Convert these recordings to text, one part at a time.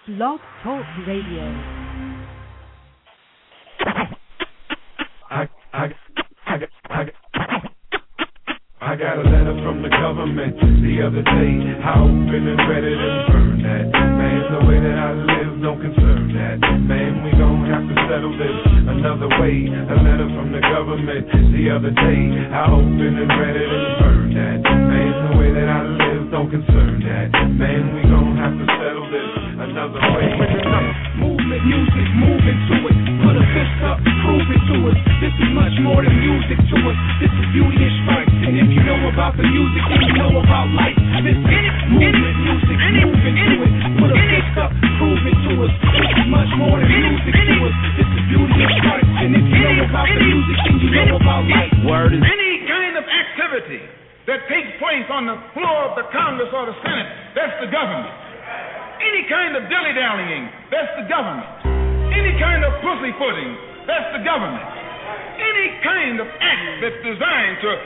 Blog Talk Radio. I got a letter from the government the other day. I opened and read it and burned that. Man, the way that I live don't concern that. Man, we gon' have to settle this another way. A letter from the government the other day. I opened and read it and burned that. Man, the way that I live don't concern that. Man, we gon' have to settle this another way. Movement, music, move into it. Put a fist up, prove it to us. This is much more than music to us. This is beauty and strife. And if you know about the music, then you know about life. This is movement, music, move into it. Put a fist up, prove it to us. This is much more than music to us. This is beauty and strife. And if you know about the music, then you know about life. Word is any kind of activity that takes place on the floor of the Congress or the Senate, that's the government. Any kind of dilly-dallying, that's the government. Any kind of pussyfooting, that's the government. Any kind of act that's designed to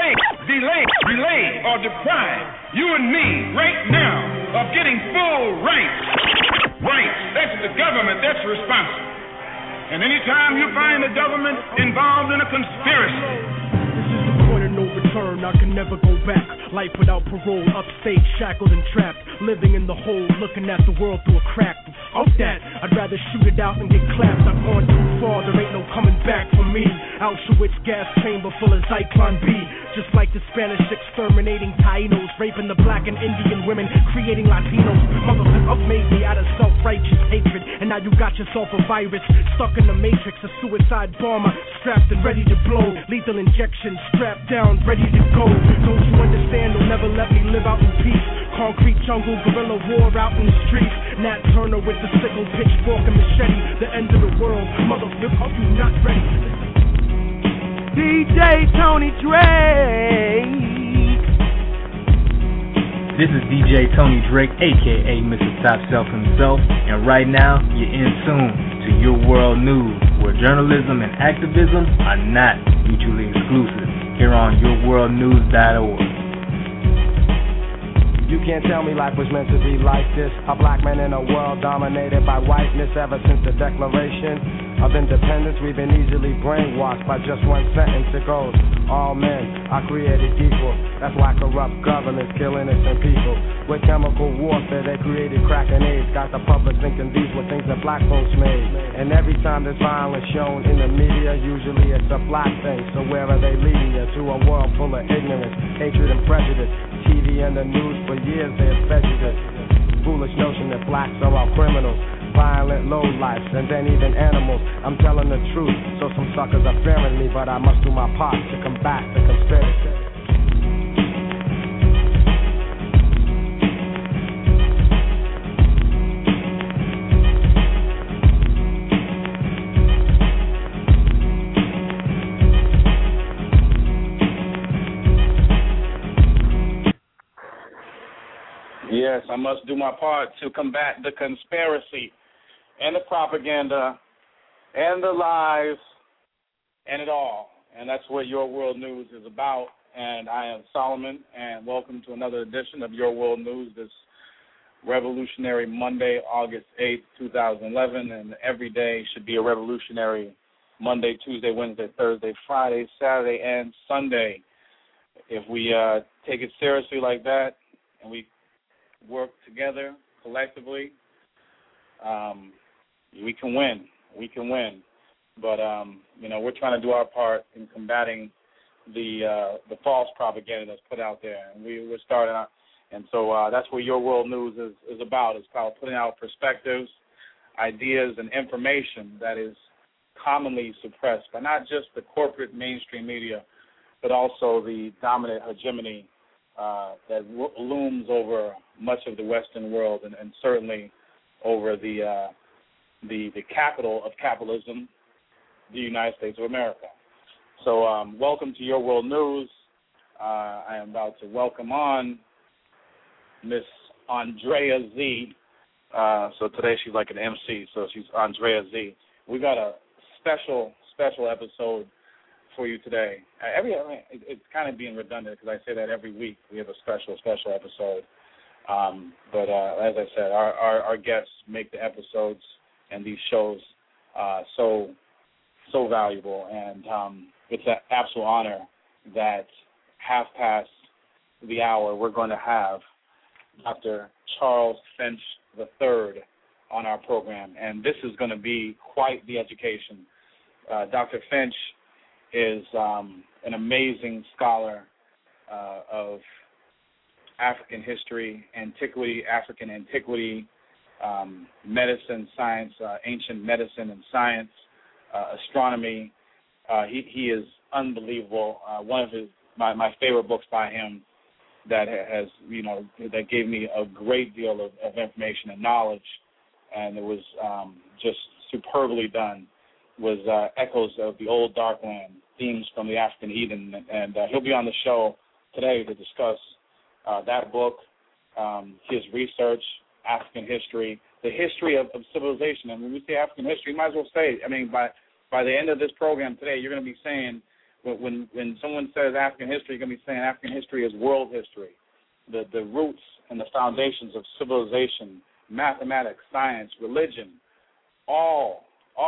delay, or deprive you and me right now of getting full rights, that's the government that's responsible. And anytime you find the government involved in a conspiracy, no return, I can never go back. Life without parole, upstate, shackled and trapped. Living in the hole, looking at the world through a crack. Fuck that, I'd rather shoot it out and get clapped. I've gone too far, there ain't no coming back for me. Auschwitz gas chamber full of Zyklon B. Just like the Spanish exterminating Tainos, raping the black and Indian women, creating Latinos. Motherfuckers made me out of self-righteous hatred. And now you got yourself a virus, stuck in the matrix, a suicide bomber, strapped and ready to blow. Lethal injection, strapped down, ready to go. Don't you understand? They'll never let me live out in peace. Concrete jungle, guerrilla war out in the streets. Nat Turner with the sickle, pitchfork and machete. The end of the world, motherfucker, you not ready. DJ Tony Drake. This is DJ Tony Drake, aka Mr. Top Shelf himself, and right now you're in tune to Your World News, where journalism and activism are not mutually exclusive. Here on YourWorldNews.org. You can't tell me life was meant to be like this. A black man in a world dominated by whiteness ever since the Declaration of Independence. We've been easily brainwashed by just one sentence. It goes, all men are created equal. That's why corrupt governments kill innocent people. With chemical warfare, they created crack and AIDS. Got the public thinking these were things that black folks made. And every time there's violence shown in the media, usually it's a black thing. So where are they leading you? To a world full of ignorance, hatred, and prejudice. TV and the news for years they have fed you this foolish notion that blacks are all criminals, violent lowlifes, and then even animals. I'm telling the truth, so some suckers are fearing me, but I must do my part to combat the conspiracy. Yes, I must do my part to combat the conspiracy and the propaganda and the lies and it all. And that's what Your World News is about. And I am Solomon, and welcome to another edition of Your World News this revolutionary Monday, August 8th, 2011. And every day should be a revolutionary Monday, Tuesday, Wednesday, Thursday, Friday, Saturday, and Sunday. If we take it seriously like that and we work together collectively, we can win. We can win. But we're trying to do our part in combating the false propaganda that's put out there, and we're starting out. And so that's what Your World News is about. It's about putting out perspectives, ideas, and information that is commonly suppressed by not just the corporate mainstream media, but also the dominant hegemony that looms over much of the Western world, and certainly over the capital of capitalism, the United States of America. So welcome to Your World News. I am about to welcome on Miss Andrea Z. So today she's like an MC, so she's Andrea Z. We got a special episode for you today. It's kind of being redundant because I say that every week we have a special episode. But as I said, our guests make the episodes and these shows so valuable, and it's an absolute honor that half past the hour we're going to have Dr. Charles Finch III on our program, and this is going to be quite the education. Dr. Finch is an amazing scholar of African history, African antiquity, medicine, science, ancient medicine and science, astronomy. He is unbelievable. One of my favorite books by him that has, that gave me a great deal of information and knowledge, and it was just superbly done, was Echoes of the Old Dark Land, Themes from the African Eden, and he'll be on the show today to discuss that book, his research, African history, the history of civilization. And when we say African history, you might as well say, by the end of this program today, you're going to be saying, when someone says African history, you're going to be saying African history is world history. The roots and the foundations of civilization, mathematics, science, religion, all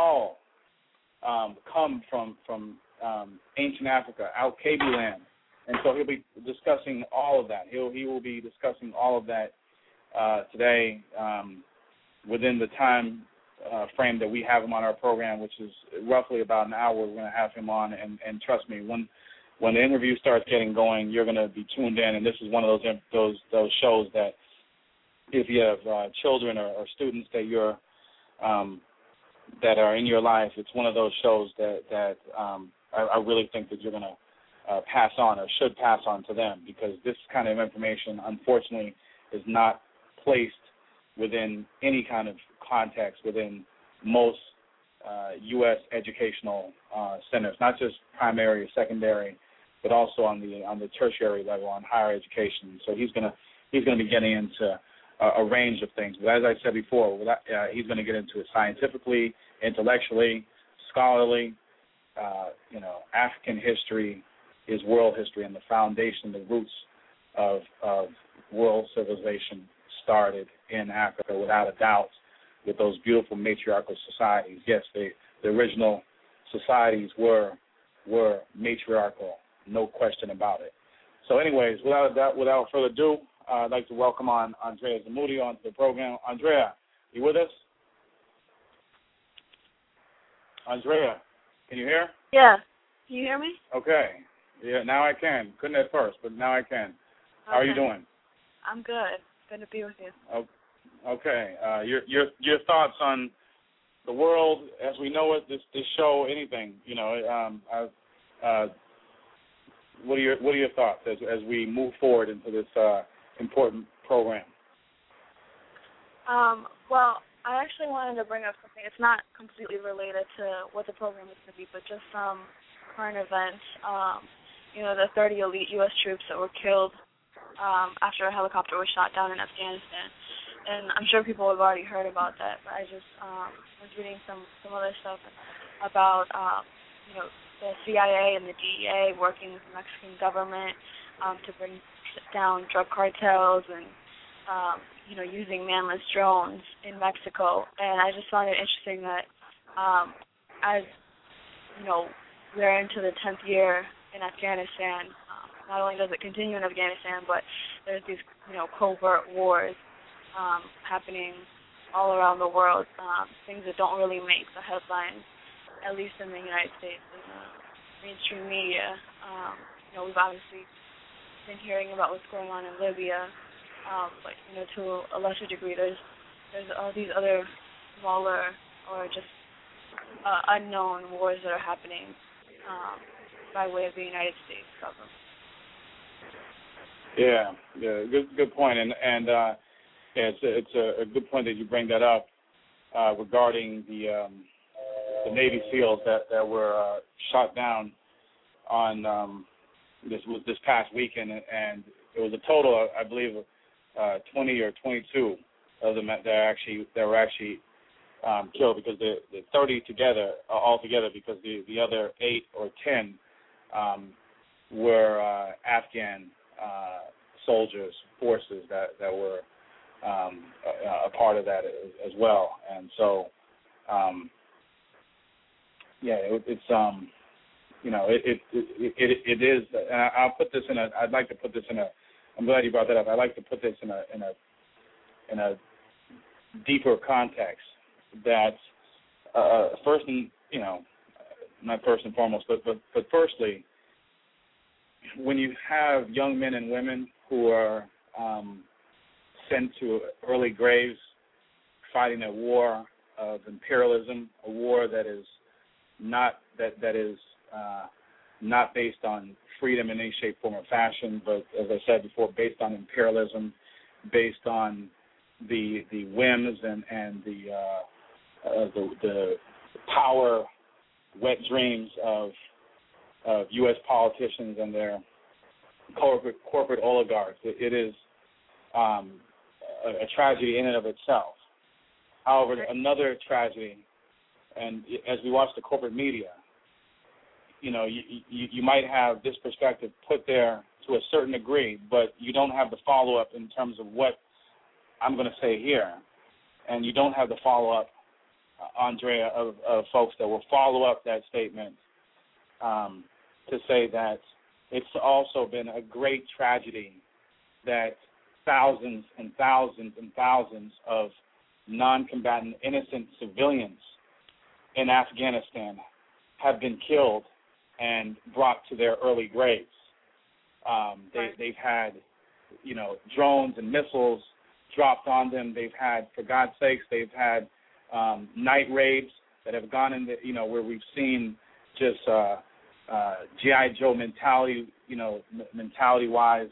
come from ancient Africa, Al-Kabi land. And so he'll be discussing all of that. He will be discussing all of that today within the time frame that we have him on our program, which is roughly about an hour. We're going to have him on, and trust me, when the interview starts getting going, you're going to be tuned in. And this is one of those shows that if you have children or students that you're that are in your life, it's one of those shows that I really think that you're going to pass on or should pass on to them, because this kind of information, unfortunately, is not placed within any kind of context within most U.S. educational centers, not just primary or secondary, but also on the tertiary level, on higher education. So he's going to be getting into a range of things. But as I said before, he's going to get into it scientifically, intellectually, scholarly. African history is world history, and the foundation, the roots of world civilization started in Africa, without a doubt, with those beautiful matriarchal societies. Yes, the original societies were matriarchal, no question about it. So anyways, without further ado, I'd like to welcome on Andrea Zamudio onto the program. Andrea, you with us? Andrea, can you hear? Yeah. Can you hear me? Okay. Yeah, now I can. Couldn't at first, but now I can. Okay. How are you doing? I'm good. Good to be with you. Okay. Your thoughts on the world as we know it, this show, anything, what are your thoughts as we move forward into this important program? Well, I actually wanted to bring up something. It's not completely related to what the program is going to be, but just some current events. The 30 elite U.S. troops that were killed after a helicopter was shot down in Afghanistan. And I'm sure people have already heard about that, but I just was reading some other stuff about, the CIA and the DEA working with the Mexican government to bring down drug cartels and, using manless drones in Mexico. And I just found it interesting that as, we're into the 10th year in Afghanistan, not only does it continue in Afghanistan, but there's these, covert wars happening all around the world, things that don't really make the headlines, at least in the United States, in the mainstream media. We've obviously been hearing about what's going on in Libya, but, to a lesser degree, there's all these other smaller or just unknown wars that are happening by way of the United States government. Yeah, good point, and it's a good point that you bring that up regarding the Navy SEALs that were shot down on this past weekend, and it was a total, I believe, 20 or 22 of them that were actually killed, because the 30 altogether, because the other 8 or 10 were Afghan soldiers, forces that were a part of that as well. And so, it's it is. And I'll put this in a. I'd like to put this in a. I'm glad you brought that up. I'd like to put this in a deeper context. That first, not first and foremost, but firstly, when you have young men and women who are sent to early graves, fighting a war of imperialism, a war that is not not based on freedom in any shape, form, or fashion, but as I said before, based on imperialism, based on the whims and the power wet dreams of U.S. politicians and their corporate oligarchs. It is a tragedy in and of itself. However, another tragedy, and as we watch the corporate media, you might have this perspective put there to a certain degree, but you don't have the follow-up in terms of what I'm going to say here, and you don't have the follow-up, Andrea, of folks that will follow up that statement to say that it's also been a great tragedy that thousands and thousands and thousands of non-combatant innocent civilians in Afghanistan have been killed and brought to their early graves. They've had, drones and missiles dropped on them. They've had, for God's sakes, they've had night raids that have gone in where we've seen just G.I. Joe mentality, mentality-wise,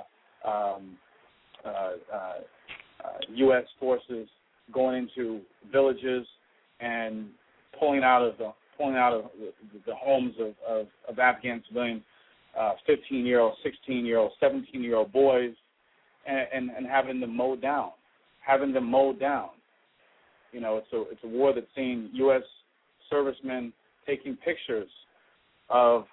U.S. forces going into villages and pulling out of the homes of Afghan civilians, 15-year-old, 16-year-old, 17-year-old boys, and having them mowed down. It's a war that's seen U.S. servicemen taking pictures of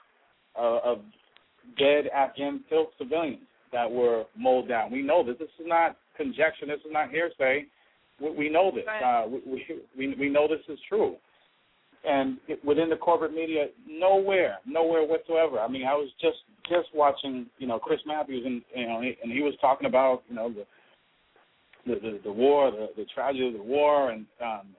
dead Afghan civilians that were mowed down. We know this. This is not conjecture. This is not hearsay. We know this. We know this is true. And within the corporate media, nowhere whatsoever. I mean, I was just watching, Chris Matthews, and he was talking about, the war, the tragedy of the war, and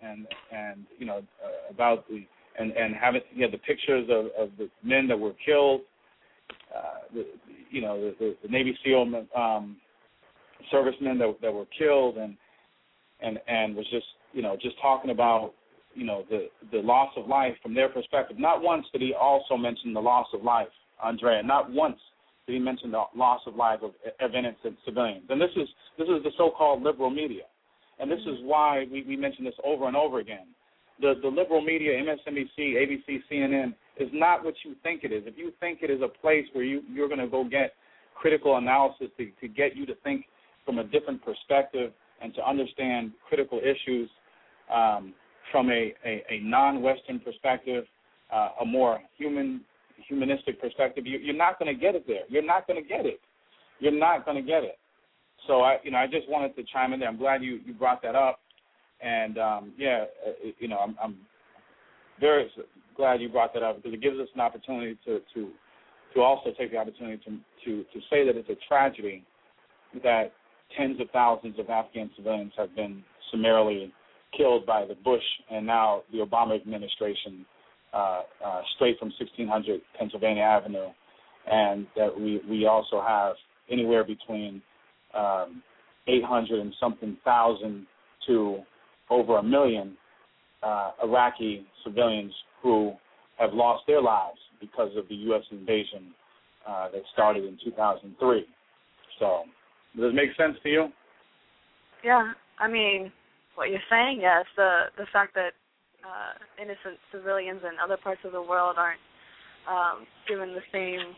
about having the pictures of the men that were killed, the Navy SEAL servicemen that were killed, and was just talking about the loss of life from their perspective. Not once did he also mention the loss of life, Andrea. Not once did he mention the loss of life of innocent civilians. And this is the so-called liberal media. And this is why we mention this over and over again. The liberal media, MSNBC, ABC, CNN, is not what you think it is. If you think it is a place where you're going to go get critical analysis to get you to think from a different perspective and to understand critical issues from a non-Western perspective, a more humanistic perspective, you're not going to get it there. You're not going to get it. So I just wanted to chime in there. I'm glad you brought that up, and I'm very glad you brought that up because it gives us an opportunity to also take the opportunity to say that it's a tragedy that tens of thousands of Afghan civilians have been summarily killed by the Bush and now the Obama administration straight from 1600 Pennsylvania Avenue, and that we also have anywhere between 800 and something thousand to over 1 million Iraqi civilians who have lost their lives because of the U.S. invasion that started in 2003. So, does it make sense to you? Yeah, I mean, what you're saying, yes, the fact that innocent civilians in other parts of the world aren't given the same,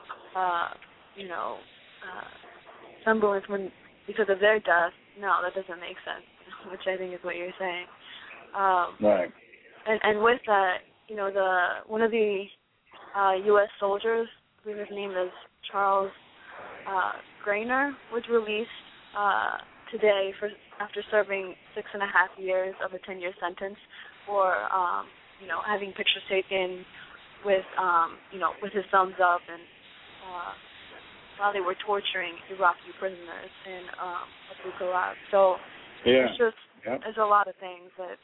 semblance because of their death, no, that doesn't make sense, which I think is what you're saying. Right. And with that, one of the U.S. soldiers, I believe his name is Charles Grainer, was released today after serving 6.5 years of a 10-year sentence for having pictures taken with with his thumbs up and while they were torturing Iraqi prisoners in Abu Ghraib. So it's just there's a lot of things that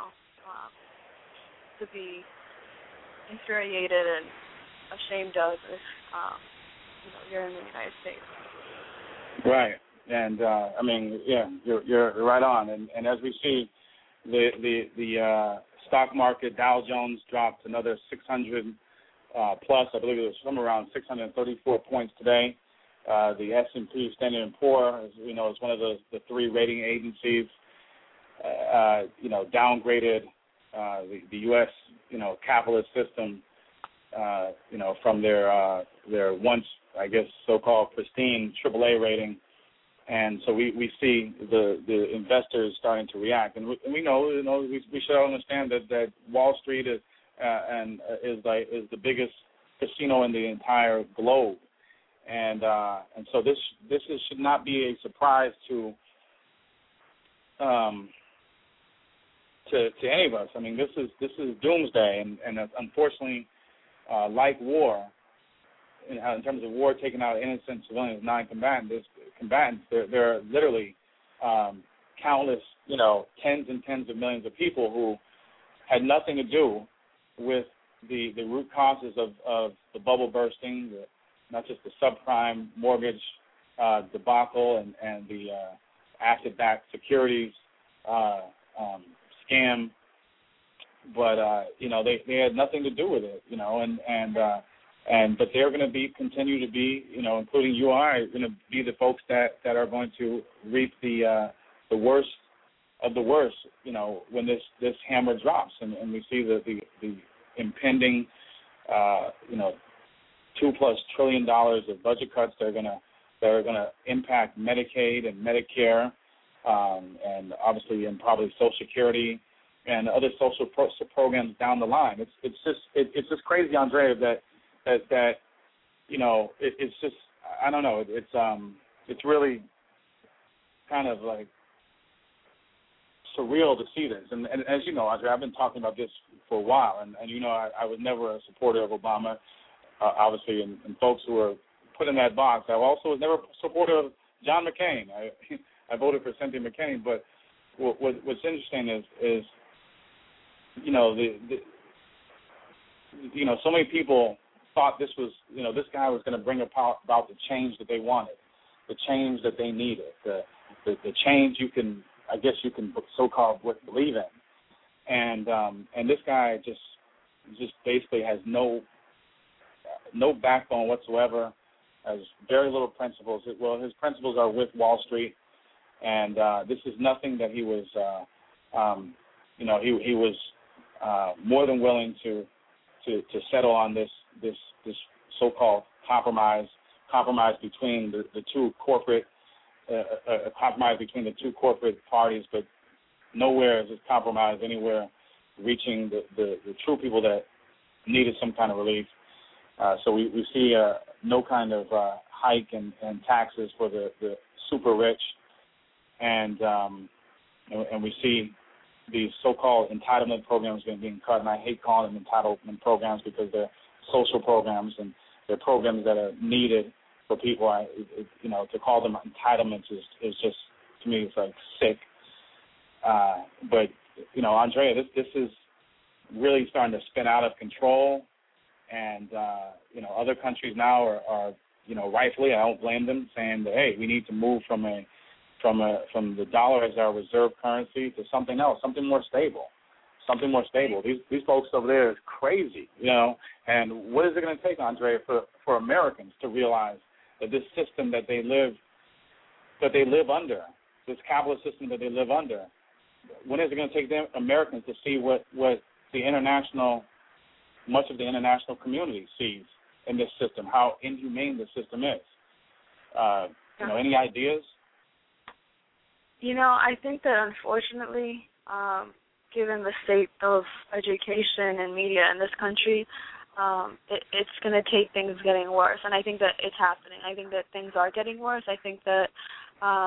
to be infuriated and ashamed of if you're in the United States. Right. And you're right on. And as we see, the stock market, Dow Jones dropped another 600 plus. I believe it was somewhere around 634 points today. The S&P, Standard & Poor's, is one of the three rating agencies. Downgraded the U.S. capitalist system. From their once, I guess, so-called pristine AAA rating. And so we see the investors starting to react, and we know we should understand that Wall Street is the biggest casino in the entire globe, and so this should not be a surprise to any of us. I mean, this is doomsday, and unfortunately, like war. In terms of war taking out innocent civilians, non-combatants, there are literally countless, tens and tens of millions of people who had nothing to do with the root causes of the bubble bursting, not just the subprime mortgage debacle and the asset-backed securities scam, but they had nothing to do with it, but they're going to continue to be, including you and I, going to be the folks that are going to reap the worst of the worst, when this hammer drops, and we see the impending, $2+ trillion of budget cuts that are gonna impact Medicaid and Medicare, and obviously and probably Social Security and other social programs down the line. It's just crazy, Andrea, that it's just, I don't know, it's really kind of like surreal to see this. And as you know, Andrea, I've been talking about this for a while, and I was never a supporter of Obama, obviously, and folks who were put in that box. I also was never a supporter of John McCain. I voted for Cynthia McCain, but what's interesting is so many people thought this was, this guy was going to bring about the change that they wanted, the change that they needed, the change you can so-called believe in, and this guy just basically has no backbone whatsoever, has very little principles. Well, his principles are with Wall Street, and this is nothing that he was, he was more than willing to settle on this so-called compromise between the two corporate, compromise between the two corporate parties, but nowhere is this compromise anywhere reaching the true people that needed some kind of relief. So we see no kind of hike in taxes for the super rich, and we see these so-called entitlement programs being cut, and I hate calling them entitlement programs because they're social programs and they're programs that are needed for people. To call them entitlements is just, to me, it's like sick. But Andrea, this is really starting to spin out of control, and other countries now are rightfully, I don't blame them, saying that, hey, we need to move from the dollar as our reserve currency to something else, something more stable. These folks over there is crazy, And what is it going to take, Andrea, for Americans to realize that this system that they live under, this capitalist system that they live under, when is it going to take them Americans to see what much of the international community sees in this system, how inhumane this system is? Any ideas? I think that unfortunately, given the state of education and media in this country, it's going to take things getting worse. And I think that it's happening. I think that things are getting worse. I think that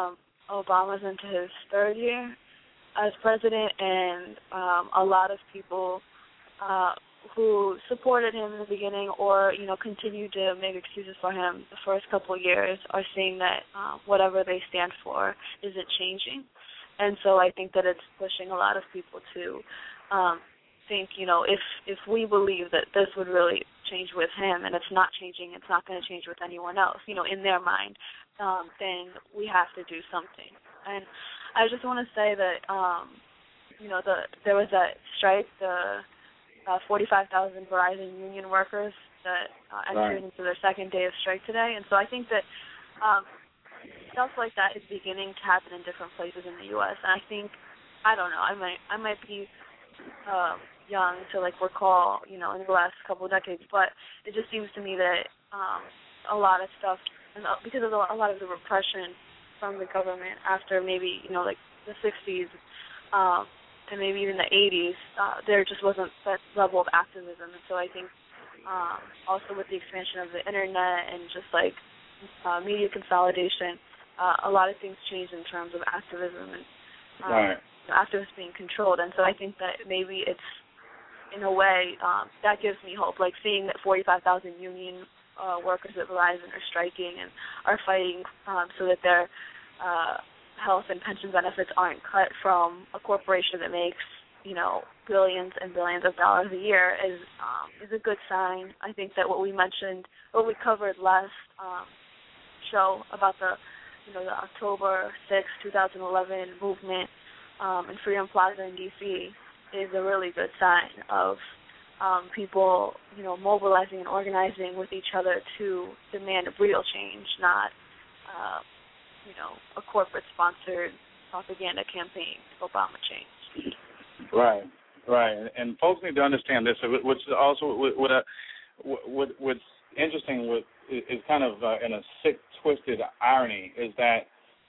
Obama's into his third year as president, and a lot of people who supported him in the beginning or, continued to make excuses for him the first couple of years are seeing that whatever they stand for isn't changing. And so I think that it's pushing a lot of people to think, if we believe that this would really change with him and it's not changing, it's not going to change with anyone else, in their mind, then we have to do something. And I just want to say that, there was that strike, the 45,000 Verizon union workers that entered into their second day of strike today. And so I think that stuff like that is beginning to happen in different places in the U.S. And I think, I don't know, I might be young to recall, in the last couple of decades, but it just seems to me that a lot of stuff, and because of a lot of the repression from the government after maybe, the 60s, and maybe even the 80s, there just wasn't that level of activism. And so I think also with the expansion of the internet and just media consolidation, a lot of things changed in terms of activism and activists being controlled. And so I think that maybe it's, in a way, that gives me hope, seeing that 45,000 union workers at Verizon are striking and are fighting so that their health and pension benefits aren't cut from a corporation that makes, billions and billions of dollars a year is a good sign. I think that what we covered last show about the October 6, 2011 movement in Freedom Plaza in D.C. is a really good sign of people, mobilizing and organizing with each other to demand a real change, not a corporate-sponsored propaganda campaign to Obama change. Right. And folks need to understand this, which also what's interesting is kind of in a sick, twisted irony is that,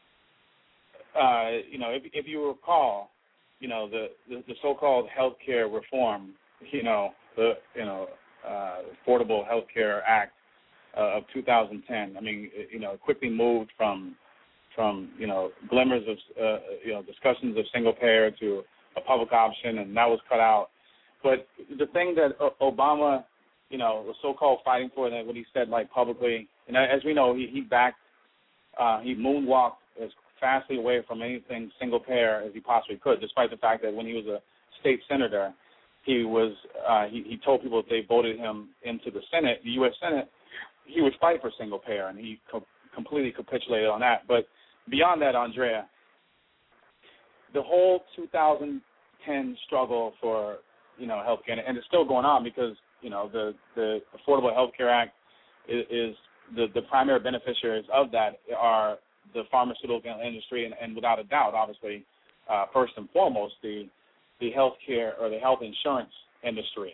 if you recall, the so-called health care reform, the Affordable Health Care Act of 2010, quickly moved from glimmers of discussions of single payer to a public option, and that was cut out. But the thing that Obama, was so-called fighting for, and what he said publicly, and as we know, he moonwalked as fastly away from anything single payer as he possibly could, despite the fact that when he was a state senator, he told people if they voted him into the Senate, the U.S. Senate, he would fight for single payer, and he completely capitulated on that. But beyond that, Andrea, the whole 2010 struggle for health care, and it's still going on because the Affordable Health Care Act is the primary beneficiaries of that are the pharmaceutical industry, and without a doubt, obviously, first and foremost, the health care or the health insurance industry.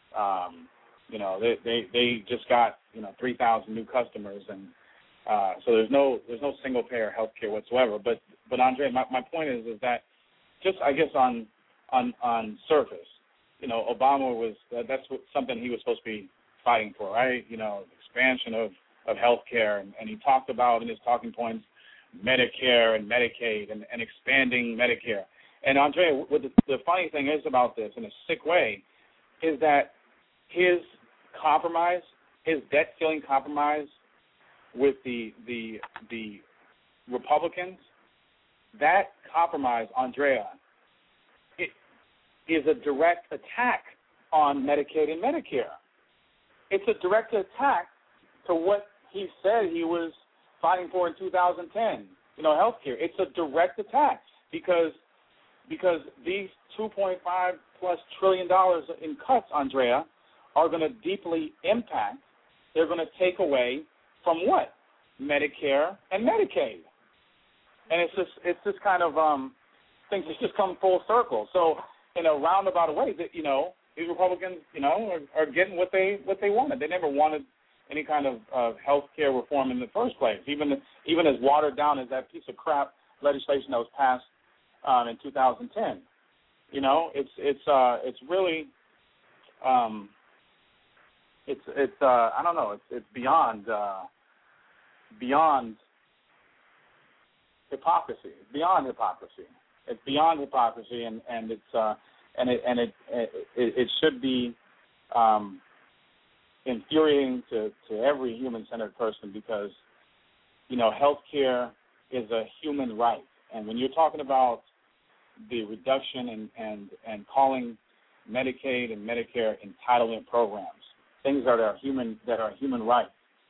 They just got 3,000 new customers, and so there's no single payer health care whatsoever. But Andre, my point is that just I guess on surface, Obama that's something he was supposed to be fighting for, right? Expansion of health care, and he talked about in his talking points Medicare and Medicaid and expanding Medicare. And Andre, what the funny thing is about this, in a sick way, is that his compromise, his debt ceiling compromise with the Republicans, that compromise, Andrea, it is a direct attack on Medicaid and Medicare. It's a direct attack to what he said he was fighting for in 2010, health care. It's a direct attack because these $2.5+ trillion in cuts, Andrea, are going to deeply impact, they're going to take away from what? Medicare and Medicaid. And it's just kind of things just come full circle. So in a roundabout way, that these Republicans, are getting what they wanted. They never wanted any kind of health care reform in the first place, even as watered down as that piece of crap legislation that was passed in 2010. It's really I don't know, it's beyond hypocrisy. It's beyond hypocrisy. It's beyond hypocrisy, and it should be infuriating to every human-centered person, because healthcare is a human right, and when you're talking about the reduction and calling Medicaid and Medicare entitlement programs, things that are human rights.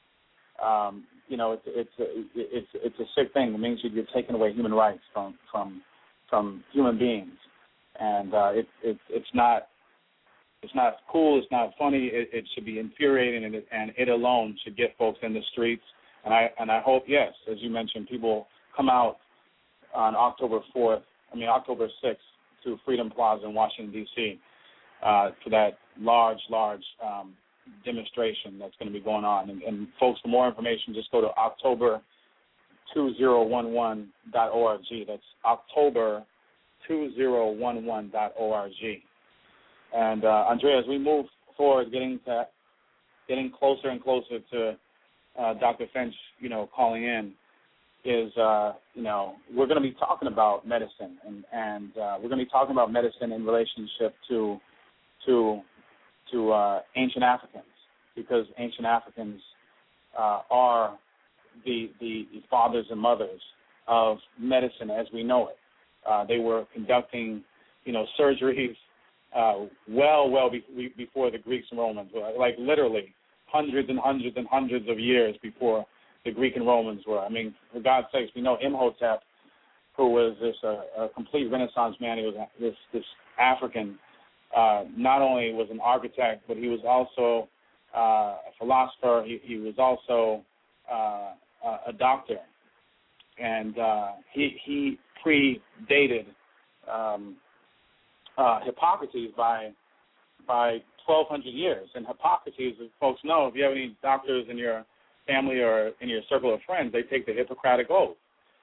It's a sick thing. It means you're taking away human rights from human beings, and it's not cool. It's not funny. It should be infuriating, and it alone should get folks in the streets. And I hope, yes, as you mentioned, people come out on October 6th to Freedom Plaza in Washington, D.C. For that large demonstration that's going to be going on. And folks, for more information, just go to October2011.org. That's October2011.org. And Andrea, as we move forward, getting closer and closer to Dr. Finch, calling in, is we're going to be talking about medicine, and we're going to be talking about medicine in relationship to ancient Africans, because ancient Africans are the fathers and mothers of medicine as we know it. They were conducting, surgeries well before the Greeks and Romans, like literally hundreds and hundreds and hundreds of years before the Greek and Romans were. I mean, for God's sakes, we know Imhotep, who was this a complete Renaissance man. He was this African. Not only was an architect, but he was also a philosopher. He was also a doctor, and he predated Hippocrates by 1,200 years. And Hippocrates, as folks know, if you have any doctors in your family or in your circle of friends, they take the Hippocratic Oath.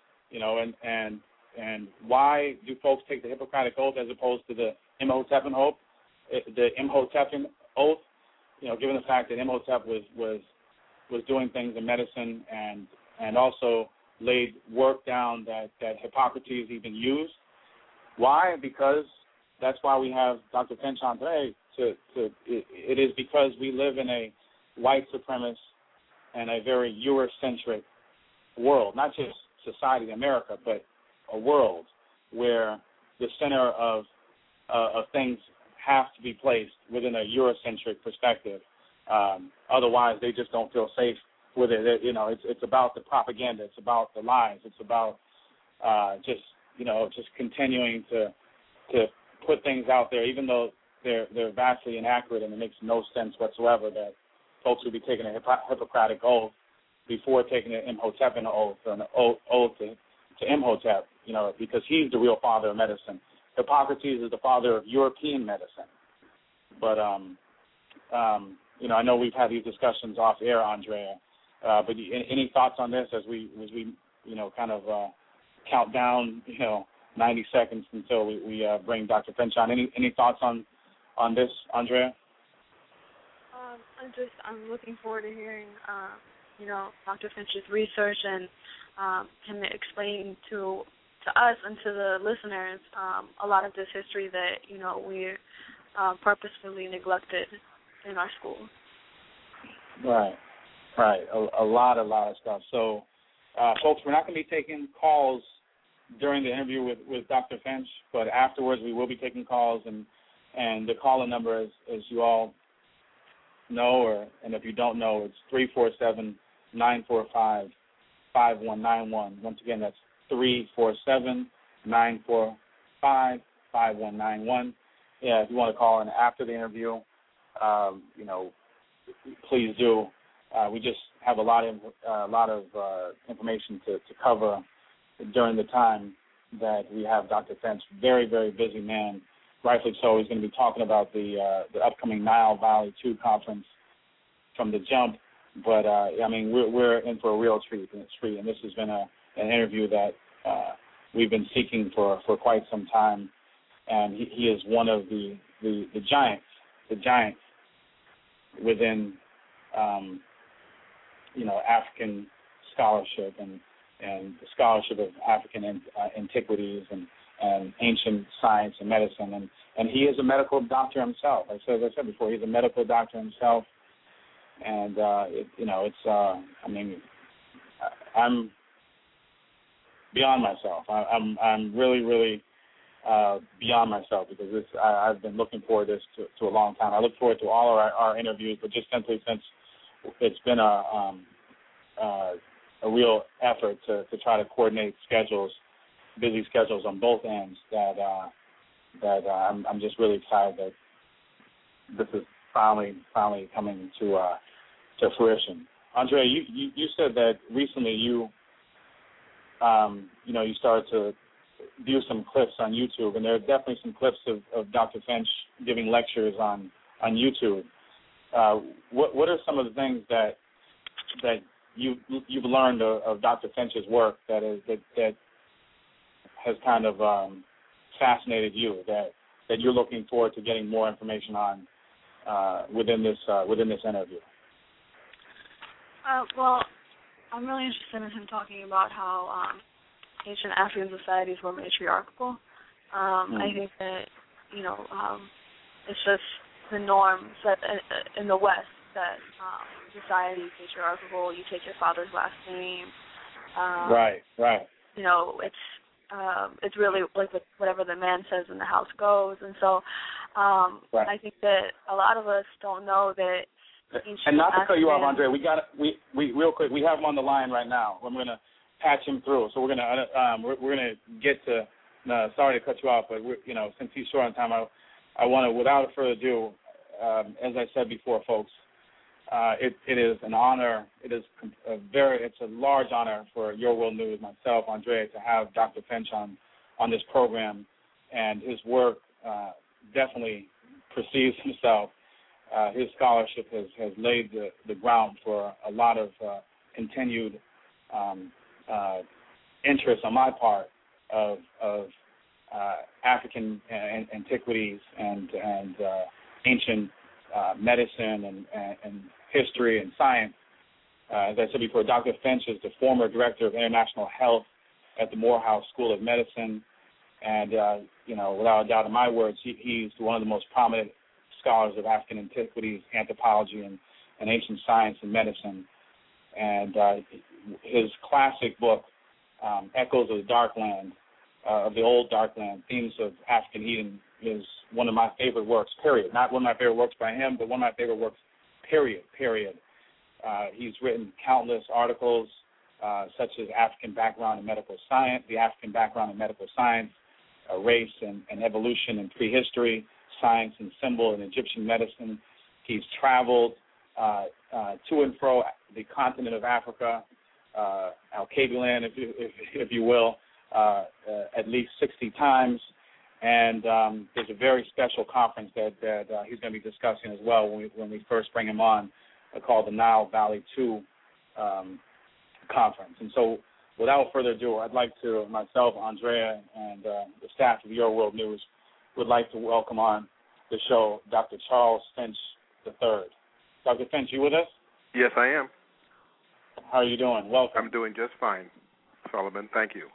And why do folks take the Hippocratic Oath as opposed to the Imhotepan Oath? The Imhotepan Oath, given the fact that Imhotep was doing things in medicine and also laid work down that Hippocrates even used. Why? Because that's why we have Dr. Finch on today. It is because we live in a white supremacist and a very Eurocentric world, not just society in America, but a world where the center of things have to be placed within a Eurocentric perspective. Otherwise, they just don't feel safe with it. It's about the propaganda. It's about the lies. It's about just continuing to put things out there, even though they're vastly inaccurate, and it makes no sense whatsoever that folks would be taking a Hippocratic Oath before taking an Imhotepan Oath or an oath to Imhotep, because he's the real father of medicine. Hippocrates is the father of European medicine. But, I know we've had these discussions off air, Andrea, but any thoughts on this as we kind of count down, 90 seconds until we bring Dr. Finch on? Any thoughts on this, Andrea? I'm looking forward to hearing, Dr. Finch's research and him explaining to us and to the listeners a lot of this history that, we purposefully neglected in our schools. Right. A lot of stuff. So, folks, we're not going to be taking calls during the interview with Dr. Finch, but afterwards we will be taking calls, and the call-in number, as you all know, and if you don't know, it's 347-945-5191. Once again, that's 347-945-5191. Yeah, if you want to call in after the interview, please do. We just have a lot of information to cover during the time that we have Dr. Finch. Very, very busy man, rightfully so. He's going to be talking about the upcoming Nile Valley 2 conference from the jump. But, we're in for a real treat, and this has been an interview that we've been seeking for quite some time. And he is one of the giants within, African scholarship. And the scholarship of African antiquities and ancient science and medicine, and he is a medical doctor himself. As I said before, he's a medical doctor himself, and I'm beyond myself. I'm really, really beyond myself, because I've been looking forward to this to a long time. I look forward to all of our interviews, but just simply since it's been a real effort to try to coordinate busy schedules on both ends, that I'm just really excited that this is finally coming to fruition. Andrea, you said that recently you started to view some clips on YouTube, and there are definitely some clips of Dr. Finch giving lectures on YouTube. What are some of the things that you've learned of Dr. Finch's work that has kind of fascinated you, that you're looking forward to getting more information on within this interview? Well, I'm really interested in him talking about how ancient African societies were matriarchal. I think that it's just the norm set in the West that society is patriarchal. You take your father's last name. Right. It's really like whatever the man says in the house goes, and so I think that a lot of us don't know that. And not to cut you off, Andre, we real quick. We have him on the line right now. I'm going to patch him through. So we're gonna get to. Sorry to cut you off, but since he's short on time, I want to, without further ado, as I said before, folks, it is an honor. It's a large honor for Your World News, myself, Andrea, to have Dr. Finch on this program, and his work definitely perceives himself. His scholarship has laid the ground for a lot of continued interest on my part of African antiquities and ancient medicine and history and science. As I said before, Dr. Finch is the former director of international health at the Morehouse School of Medicine, and without a doubt, in my words, he's one of the most prominent scholars of African antiquities, anthropology, and ancient science and medicine. And his classic book, Echoes of the Darkland, of the Old Darkland, Themes of African Eden, is one of my favorite works, period. Not one of my favorite works by him, but one of my favorite works, period. He's written countless articles, such as African Background in Medical Science, The African Background in Medical Science, Race and Evolution in Prehistory, Science and Symbol in Egyptian Medicine. He's traveled to and fro the continent of Africa, Alkebulan, if you will, at least 60 times. And there's a very special conference that he's going to be discussing as well when we first bring him on, called the Nile Valley 2 conference. And so, without further ado, I'd like to, myself, Andrea, and the staff of Your World News, would like to welcome on the show Dr. Charles Finch III. Dr. Finch, you with us? Yes, I am. How are you doing? Welcome. I'm doing just fine, Solomon. Thank you.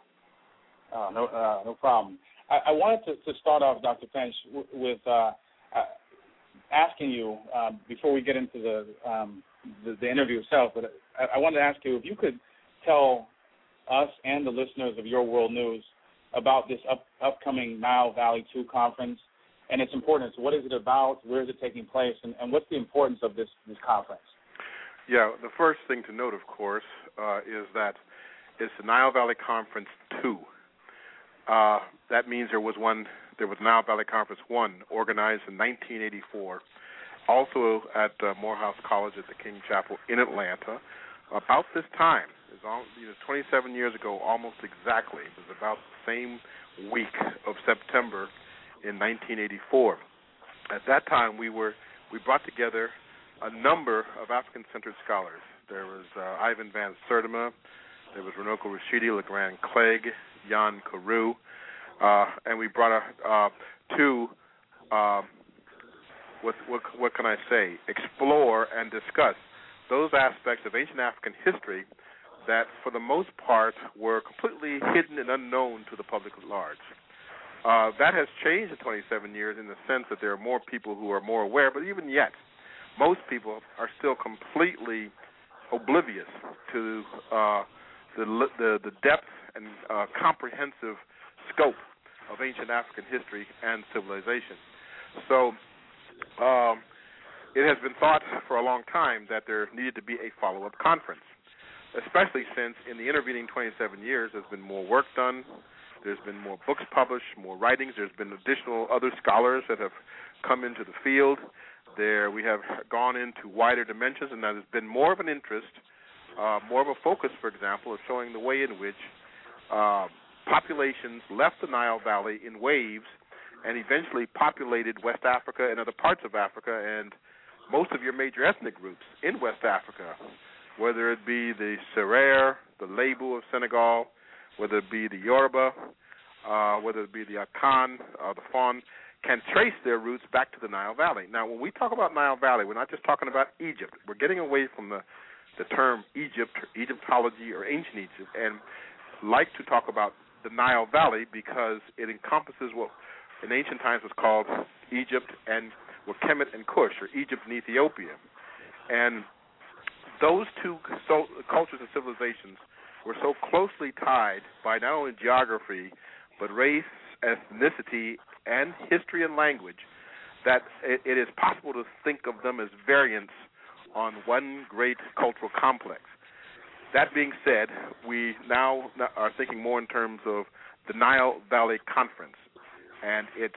No problem. I wanted to start off, Dr. Finch, with asking you, before we get into the interview itself, but I wanted to ask you if you could tell us and the listeners of Your World News about this upcoming Nile Valley 2 conference and its importance. What is it about? Where is it taking place? And what's the importance of this conference? Yeah, the first thing to note, of course, is that it's the Nile Valley Conference 2. That means there was Nile Valley Conference 1, organized in 1984, also at Morehouse College at the King Chapel in Atlanta. About this time, 27 years ago, almost exactly. It was about the same week of September in 1984. At that time, we brought together a number of African-centered scholars. There was Ivan Van Sertima, there was Runoko Rashidi, LeGrand Clegg, Jan Carew, and we brought to what can I say? Explore and discuss those aspects of ancient African history that, for the most part, were completely hidden and unknown to the public at large. That has changed in 27 years in the sense that there are more people who are more aware, but even yet, most people are still completely oblivious to the depth and comprehensive scope of ancient African history and civilization. So it has been thought for a long time that there needed to be a follow-up conference, especially since in the intervening 27 years there's been more work done, there's been more books published, more writings, there's been additional other scholars that have come into the field. We have gone into wider dimensions, and there's been more of an interest, more of a focus, for example, of showing the way in which populations left the Nile Valley in waves and eventually populated West Africa and other parts of Africa and most of your major ethnic groups in West Africa, whether it be the Serer, the Lebu of Senegal, whether it be the Yoruba, whether it be the Akan, the Fon, can trace their roots back to the Nile Valley. Now, when we talk about Nile Valley, we're not just talking about Egypt. We're getting away from the term Egypt, or Egyptology, or ancient Egypt, and like to talk about the Nile Valley because it encompasses what in ancient times was called Egypt and Kemet and Kush, or Egypt and Ethiopia. And those two cultures and civilizations were so closely tied by not only geography, but race, ethnicity, and history and language, that it is possible to think of them as variants on one great cultural complex. That being said, we now are thinking more in terms of the Nile Valley Conference and its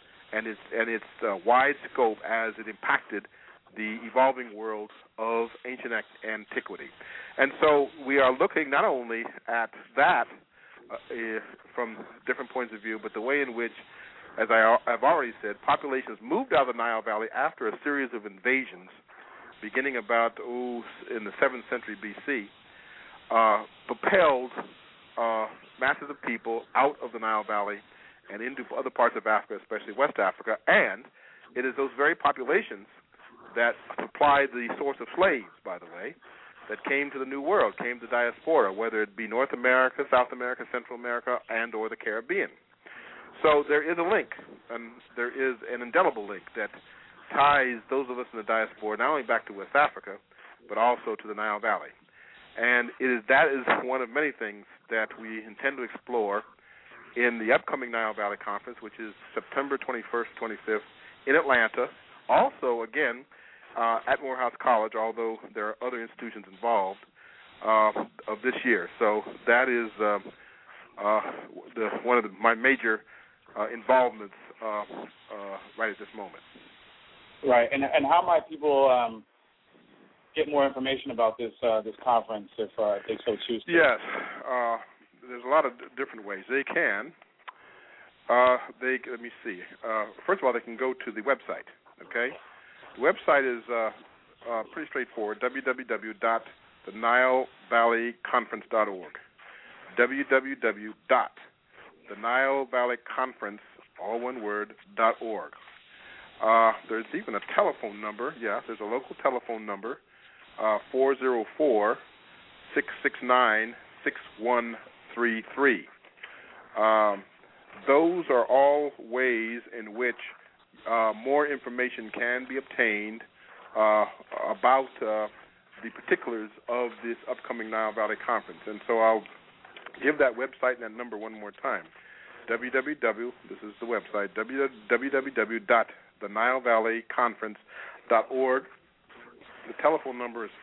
wide scope as it impacted the evolving world of ancient antiquity. And so we are looking not only at that from different points of view, but the way in which, as I've already said, populations moved out of the Nile Valley after a series of invasions beginning about in the 7th century B.C., propelled masses of people out of the Nile Valley and into other parts of Africa, especially West Africa, and it is those very populations that supplied the source of slaves, by the way, that came to the New World, came to diaspora, whether it be North America, South America, Central America, and or the Caribbean. So there is a link, and there is an indelible link that ties those of us in the diaspora not only back to West Africa, but also to the Nile Valley. And that is one of many things that we intend to explore in the upcoming Nile Valley Conference, which is September 21st, 25th in Atlanta. Also, again, at Morehouse College, although there are other institutions involved of this year. So that is one of my major involvements right at this moment. Right, and how might people get more information about this conference if they so choose to? Yes, there's a lot of different ways they can. Let me see. First of all, they can go to the website. Okay, the website is pretty straightforward: www.thenilevalleyconference.org. www.thenilevalleyconference, all one word, .org. There's even a telephone number. Yes, there's a local telephone number, 404-669-6133. Those are all ways in which more information can be obtained about the particulars of this upcoming Nile Valley Conference. And so I'll give that website and that number one more time. This is the website, www.thenilevalleyconference.org. The telephone number is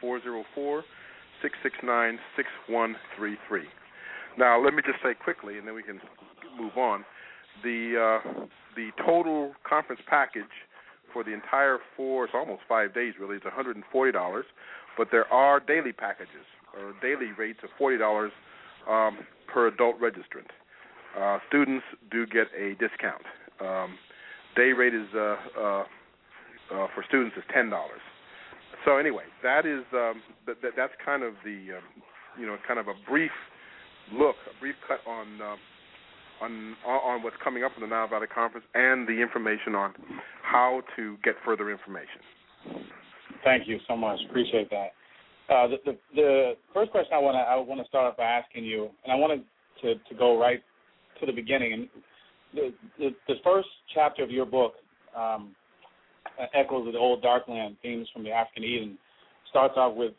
404-669-6133. Now, let me just say quickly, and then we can move on. The total conference package for the entire it's almost 5 days really, it's $140, but there are daily packages, or daily rates of $40 per adult registrant. Students do get a discount. Day rate is for students is $10. So anyway, that is that's kind of the kind of a brief cut on what's coming up in the Nile Valley Conference and the information on how to get further information. Thank you so much. Appreciate that. The first question I want to start off by asking you, and I wanted to go right to the beginning. And the first chapter of your book echoes the old Darkland themes from the African Eden. Starts off with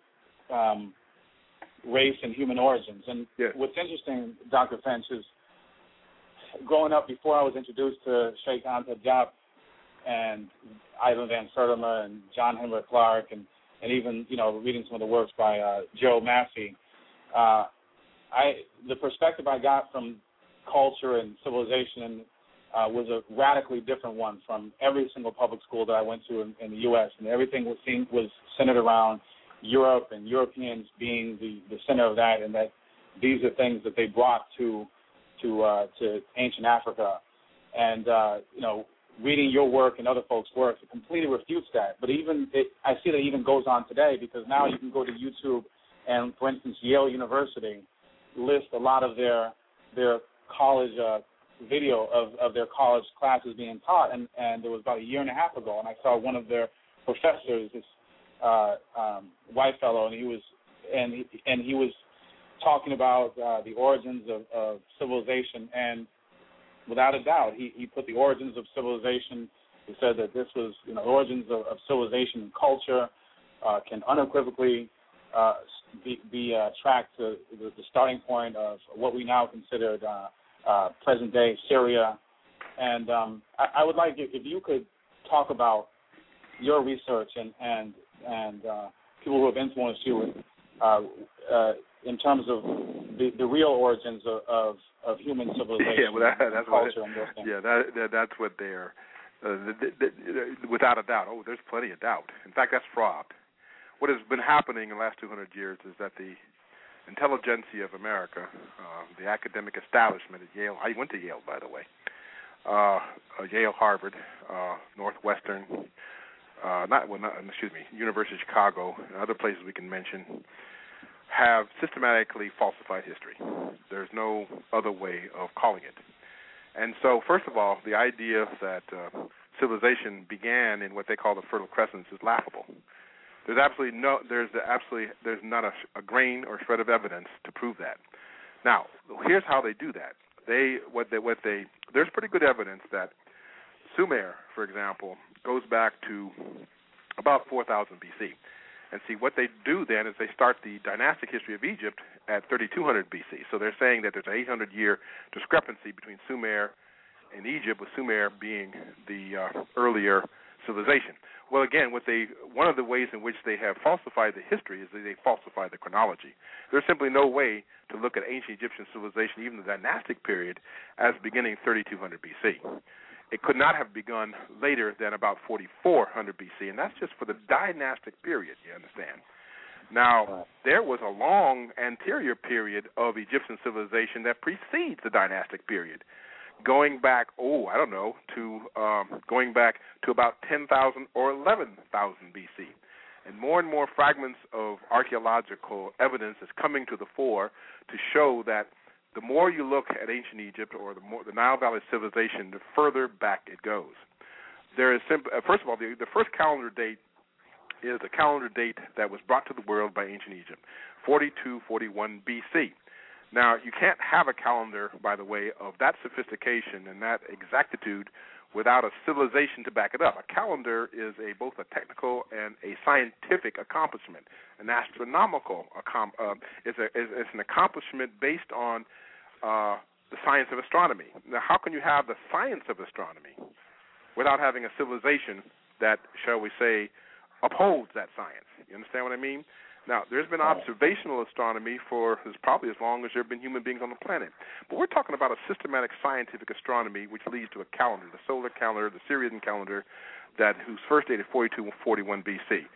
race and human origins. And what's interesting, Dr. Finch, is growing up, before I was introduced to Sheikh Anta Diop and Ivan Van Sertima and John Henry Clark, and even reading some of the works by Joe Massey, the perspective I got from culture and civilization was a radically different one from every single public school that I went to in the U.S. And everything was centered around Europe and Europeans being the center of that, and that these are things that they brought to ancient Africa. And reading your work and other folks' work, it completely refutes that. But I see that it even goes on today, because now you can go to YouTube and, for instance, Yale University list a lot of their college video of their college classes being taught, and it was about a year and a half ago, and I saw one of their professors, this white fellow, and he was talking about the origins of civilization, and without a doubt, he put the origins of civilization. He said that this was, origins of civilization and culture can unequivocally be tracked to the starting point of what we now consider present-day Syria. And I would like if you could talk about your research and people who have influenced you in terms of the real origins of human civilization, that's culture, and those things. That's what they're, without a doubt. Oh, there's plenty of doubt. In fact, that's fraud. What has been happening in the last 200 years is that the intelligentsia of America, the academic establishment at Yale, I went to Yale, by the way, Yale, Harvard, Northwestern, University of Chicago, and other places we can mention, have systematically falsified history. There's no other way of calling it. And so, first of all, the idea that civilization began in what they call the Fertile Crescents is laughable. There's not a grain or shred of evidence to prove that. Now, here's how they do that. There's pretty good evidence that Sumer, for example, goes back to about 4000 BC. And see, what they do then is they start the dynastic history of Egypt at 3200 BC. So they're saying that there's an 800-year discrepancy between Sumer and Egypt, with Sumer being the earlier civilization. Well, again, one of the ways in which they have falsified the history is that they falsify the chronology. There's simply no way to look at ancient Egyptian civilization, even the dynastic period, as beginning 3200 BC. It could not have begun later than about 4400 BC, and that's just for the dynastic period, you understand. Now, there was a long anterior period of Egyptian civilization that precedes the dynastic period, going back, going back to about 10,000 or 11,000 BC. And more fragments of archaeological evidence is coming to the fore to show that the more you look at ancient Egypt or the Nile Valley civilization, the further back it goes. There is first of all, the first calendar date is a calendar date that was brought to the world by ancient Egypt, 4241 BC. Now, you can't have a calendar, by the way, of that sophistication and that exactitude without a civilization to back it up. A calendar is both a technical and a scientific accomplishment, an astronomical it's an accomplishment based on the science of astronomy. Now, how can you have the science of astronomy without having a civilization that, shall we say, upholds that science? You understand what I mean? Now, there's been observational astronomy for probably as long as there have been human beings on the planet. But we're talking about a systematic scientific astronomy which leads to a calendar, the solar calendar, the Syrian calendar, whose first date is 4241 BC.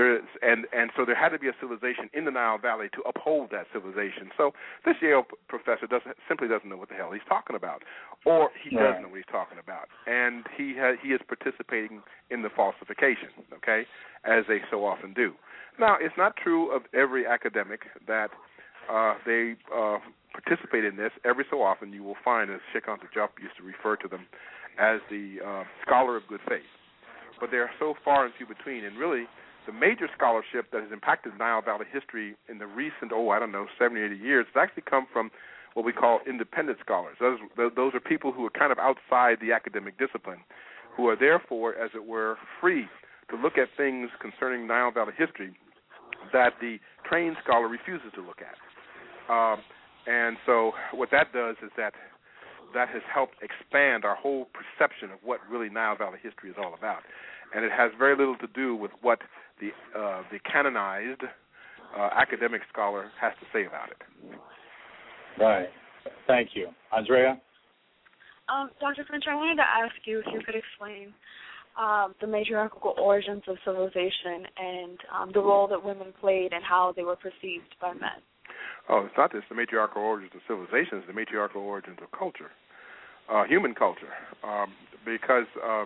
So there had to be a civilization in the Nile Valley to uphold that civilization. So this Yale professor simply doesn't know what the hell he's talking about, or he doesn't know what he's talking about, and he is participating in the falsification, okay, as they so often do. Now, it's not true of every academic that they participate in this. Every so often you will find, as Sheikh Anta Diop used to refer to them, as the scholar of good faith. But they are so far and few between, and really the major scholarship that has impacted Nile Valley history in the recent, 70, 80 years has actually come from what we call independent scholars. Those are people who are kind of outside the academic discipline, who are therefore, as it were, free to look at things concerning Nile Valley history that the trained scholar refuses to look at. And so what that does is that has helped expand our whole perception of what really Nile Valley history is all about. And it has very little to do with what the canonized academic scholar has to say about it. Right. Thank you. Andrea? Dr. Finch, I wanted to ask you if you could explain the matriarchal origins of civilization and the role that women played and how they were perceived by men. Oh, it's not just the matriarchal origins of civilization, it's the matriarchal origins of culture, human culture, because,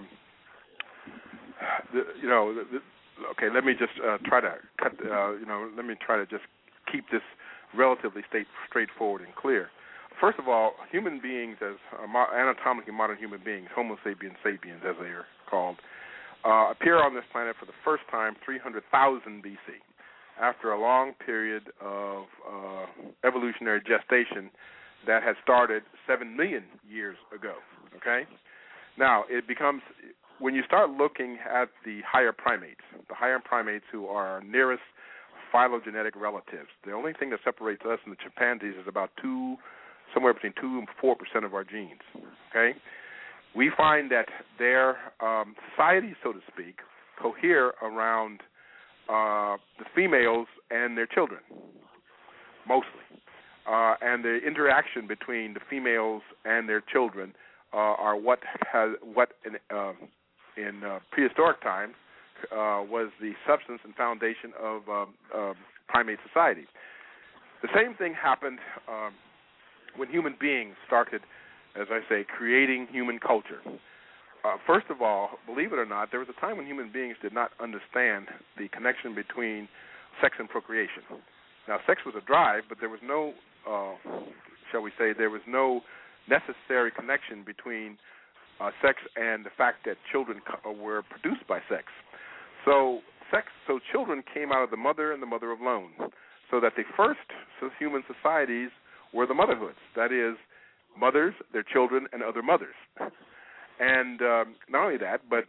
okay, let me just try to let me try to just keep this relatively straightforward and clear. First of all, human beings, as anatomically modern human beings, Homo sapiens sapiens, as they are called, appear on this planet for the first time 300,000 BC, after a long period of evolutionary gestation that had started 7 million years ago. Okay? Now, it becomes, when you start looking at the higher primates who are our nearest phylogenetic relatives, the only thing that separates us and the chimpanzees is about somewhere between 2 and 4% of our genes. Okay? We find that their societies, so to speak, cohere around the females and their children, mostly. And the interaction between the females and their children are what in prehistoric times was the substance and foundation of primate society. The same thing happened when human beings started, as I say, creating human culture. First of all, believe it or not, there was a time when human beings did not understand the connection between sex and procreation. Now, sex was a drive, but there was no, there was no necessary connection between sex and the fact that children were produced by sex. So children came out of the mother and the mother alone, so that the first human societies were the motherhoods. That is, mothers, their children, and other mothers. And not only that, but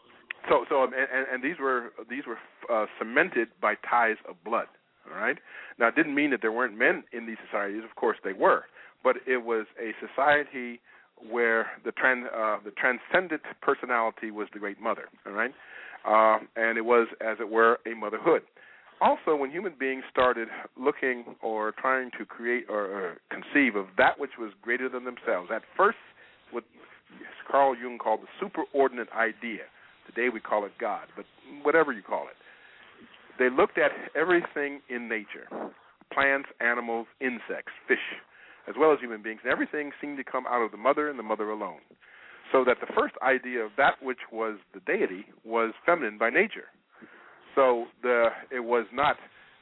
these were cemented by ties of blood. All right. Now, it didn't mean that there weren't men in these societies. Of course, they were, but it was a society where the transcendent personality was the Great Mother. All right, and it was, as it were, a motherhood. Also, when human beings started looking or trying to create or conceive of that which was greater than themselves, at first, what Carl Jung called the superordinate idea. Today we call it God, but whatever you call it. They looked at everything in nature, plants, animals, insects, fish, as well as human beings, and everything seemed to come out of the mother and the mother alone. So that the first idea of that which was the deity was feminine by nature. So God was not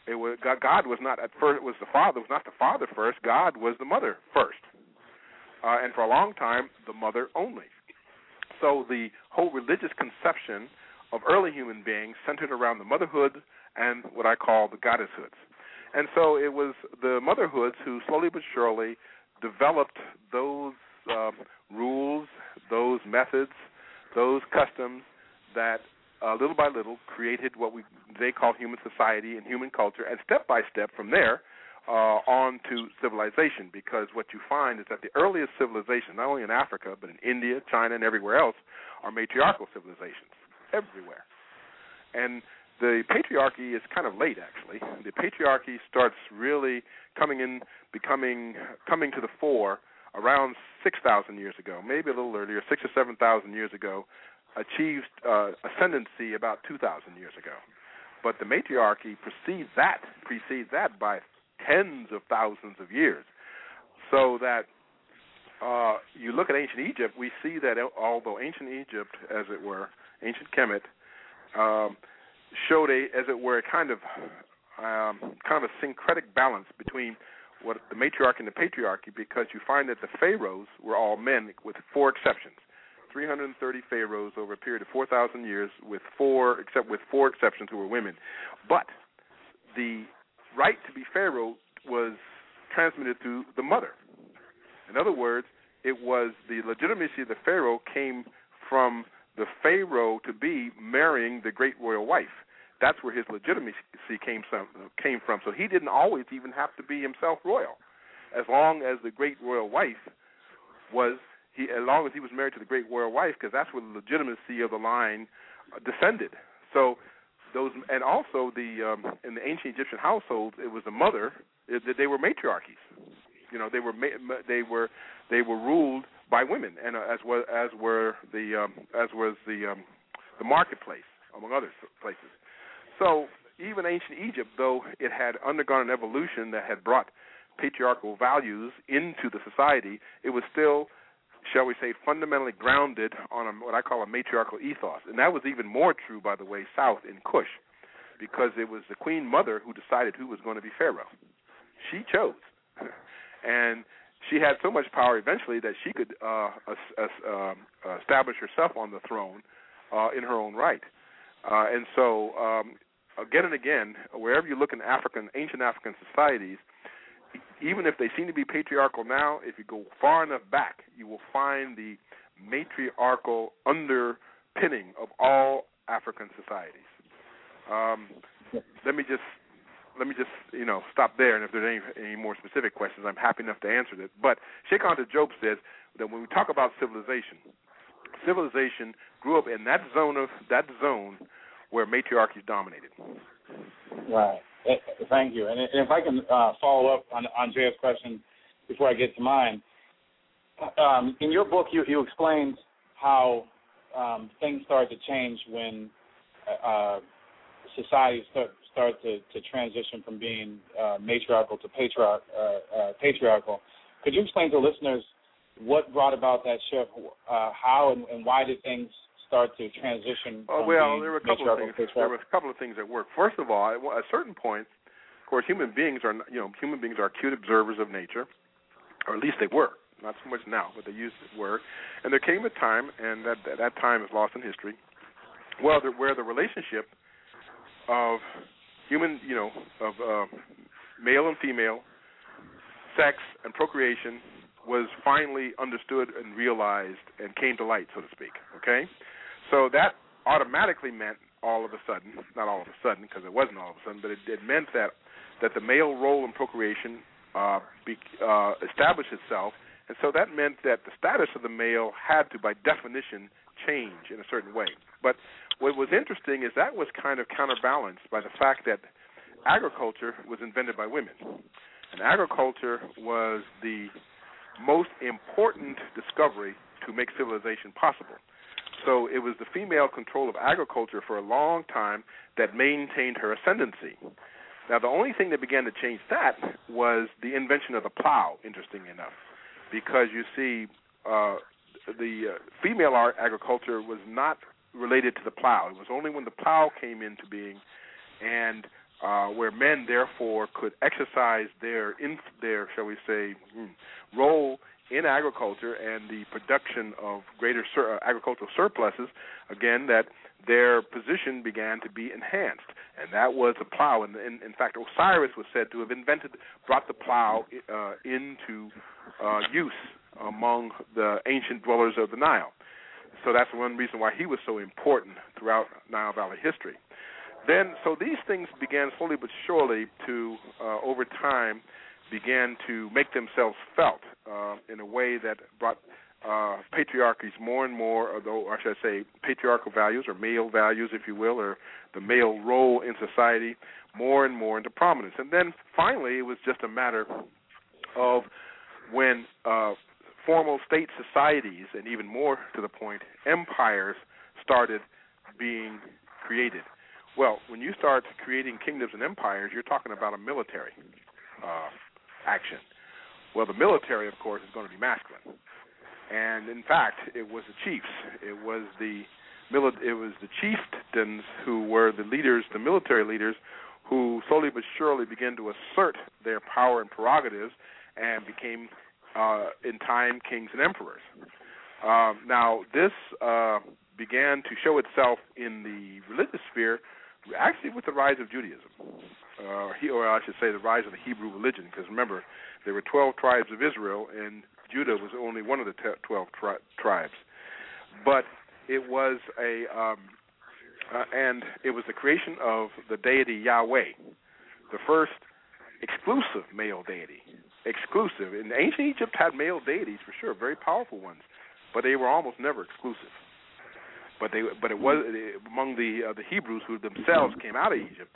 at first. It was the Father. It was not the Father first. God was the mother first, and for a long time the mother only. So the whole religious conception of early human beings centered around the motherhood and what I call the goddesshoods. And so it was the motherhoods who slowly but surely developed those rules, those methods, those customs that little by little created what they call human society and human culture, and step by step from there on to civilization, because what you find is that the earliest civilizations, not only in Africa, but in India, China, and everywhere else, are matriarchal civilizations, everywhere. And the patriarchy is kind of late, actually. The patriarchy starts really coming to the fore around 6,000 years ago, maybe a little earlier, 6,000 or 7,000 years ago, achieved ascendancy about 2,000 years ago. But the matriarchy precedes that by tens of thousands of years. So that you look at ancient Egypt, we see that although ancient Egypt, as it were, ancient Kemet, showed a kind of a syncretic balance between what the matriarchy and the patriarchy, because you find that the pharaohs were all men, with 4 exceptions: 330 pharaohs over a period of 4,000 years, with four exceptions who were women. But the right to be pharaoh was transmitted through the mother. In other words, it was the legitimacy of the pharaoh came from the pharaoh to be marrying the great royal wife. That's where his legitimacy came from. So he didn't always even have to be himself royal, as long as the great royal wife was as long as he was married to the great royal wife, because that's where the legitimacy of the line descended. So those, and also in the ancient Egyptian households, it was the mother. They were matriarchies. You know, they were ruled by women, and as was the marketplace, among other places. So even ancient Egypt, though it had undergone an evolution that had brought patriarchal values into the society, it was still, shall we say, fundamentally grounded on what I call a matriarchal ethos. And that was even more true, by the way, south in Kush, because it was the queen mother who decided who was going to be pharaoh. She chose. And she had so much power eventually that she could establish herself on the throne in her own right. And so, again and again, wherever you look in ancient African societies, even if they seem to be patriarchal now, if you go far enough back, you will find the matriarchal underpinning of all African societies. Let me just stop there, and if there's any more specific questions, I'm happy enough to answer it. But Sheikh Anta Diop says that when we talk about civilization grew up in that zone where matriarchy dominated. Right. Thank you. And if I can follow up on Andrea's question before I get to mine, in your book you explained how things started to change when society started to transition from being matriarchal to patriarchal. Could you explain to listeners what brought about that shift, how and why did things start to transition from being there were a couple of things. There were a couple of things at work. First of all, at a certain point, of course, human beings are acute observers of nature, or at least they were. Not so much now, but they were. And there came a time, and that time is lost in history, where the relationship of male and female, sex and procreation was finally understood and realized and came to light, so to speak. Okay? So that automatically meant all of a sudden, not all of a sudden because it wasn't all of a sudden, but it meant that the male role in procreation established itself, and so that meant that the status of the male had to, by definition, change in a certain way. But what was interesting is that was kind of counterbalanced by the fact that agriculture was invented by women. And agriculture was the most important discovery to make civilization possible. So it was the female control of agriculture for a long time that maintained her ascendancy. Now, the only thing that began to change that was the invention of the plow, interestingly enough, because you see the female agriculture was not related to the plow. It was only when the plow came into being and where men, therefore, could exercise their shall we say, role in agriculture and the production of greater agricultural surpluses, again, that their position began to be enhanced, and that was the plow. And in fact, Osiris was said to have brought the plow into use among the ancient dwellers of the Nile. So that's one reason why he was so important throughout Nile Valley history. Then, so these things began slowly but surely to, over time, began to make themselves felt in a way that brought patriarchies more and more, or should I say patriarchal values or male values, if you will, or the male role in society more and more into prominence. And then finally, it was just a matter of when formal state societies, and even more to the point, empires started being created. Well, when you start creating kingdoms and empires, you're talking about a military action. Well, the military, of course, is going to be masculine. And in fact, it was the chiefs. It was the chieftains who were the leaders, the military leaders, who slowly but surely began to assert their power and prerogatives and became, in time, kings and emperors. Now, this began to show itself in the religious sphere actually with the rise of Judaism, or I should say the rise of the Hebrew religion, because remember, there were 12 tribes of Israel, and Judah was only one of the 12 tribes. But it was and it was the creation of the deity Yahweh, the first exclusive male deity. Exclusive. In ancient Egypt had male deities for sure, very powerful ones, but they were almost never exclusive. But it was among the Hebrews who themselves came out of Egypt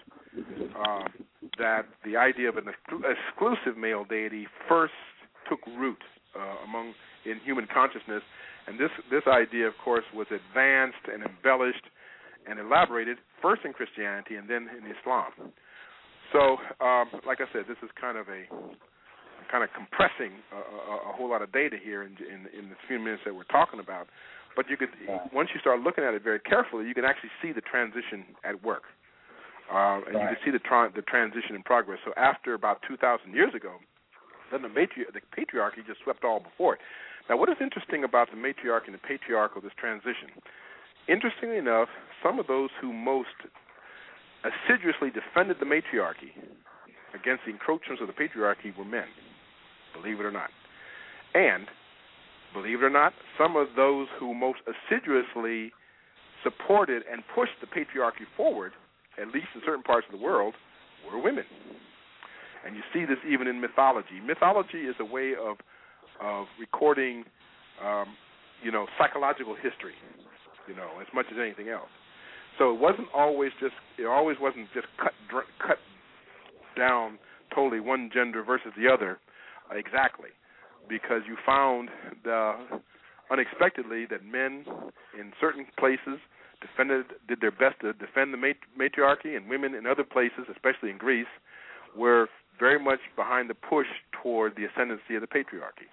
that the idea of an exclusive male deity first took root in human consciousness, and this idea, of course, was advanced and embellished and elaborated first in Christianity and then in Islam. So, like I said, this is kind of compressing a whole lot of data here in the few minutes that we're talking about. But you could, once you start looking at it very carefully, you can actually see the transition at work, and you can see the transition in progress. So after about 2,000 years ago, then the patriarchy just swept all before it. Now, what is interesting about the matriarchy and the patriarchal, this transition? Interestingly enough, some of those who most assiduously defended the matriarchy against the encroachments of the patriarchy were men, believe it or not. And believe it or not, some of those who most assiduously supported and pushed the patriarchy forward, at least in certain parts of the world, were women. And you see this even in mythology. Mythology is a way of recording, psychological history, as much as anything else. So it always wasn't just cut down totally one gender versus the other exactly. Because you found unexpectedly that men in certain places did their best to defend the matriarchy, and women in other places, especially in Greece, were very much behind the push toward the ascendancy of the patriarchy.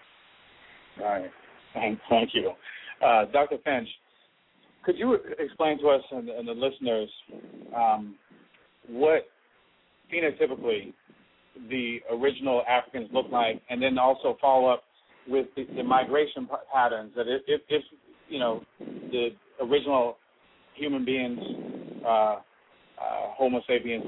Right. Thank you. Dr. Finch, could you explain to us and the listeners what phenotypically the original Africans look like, and then also follow up with the migration patterns, that if the original human beings, Homo sapiens,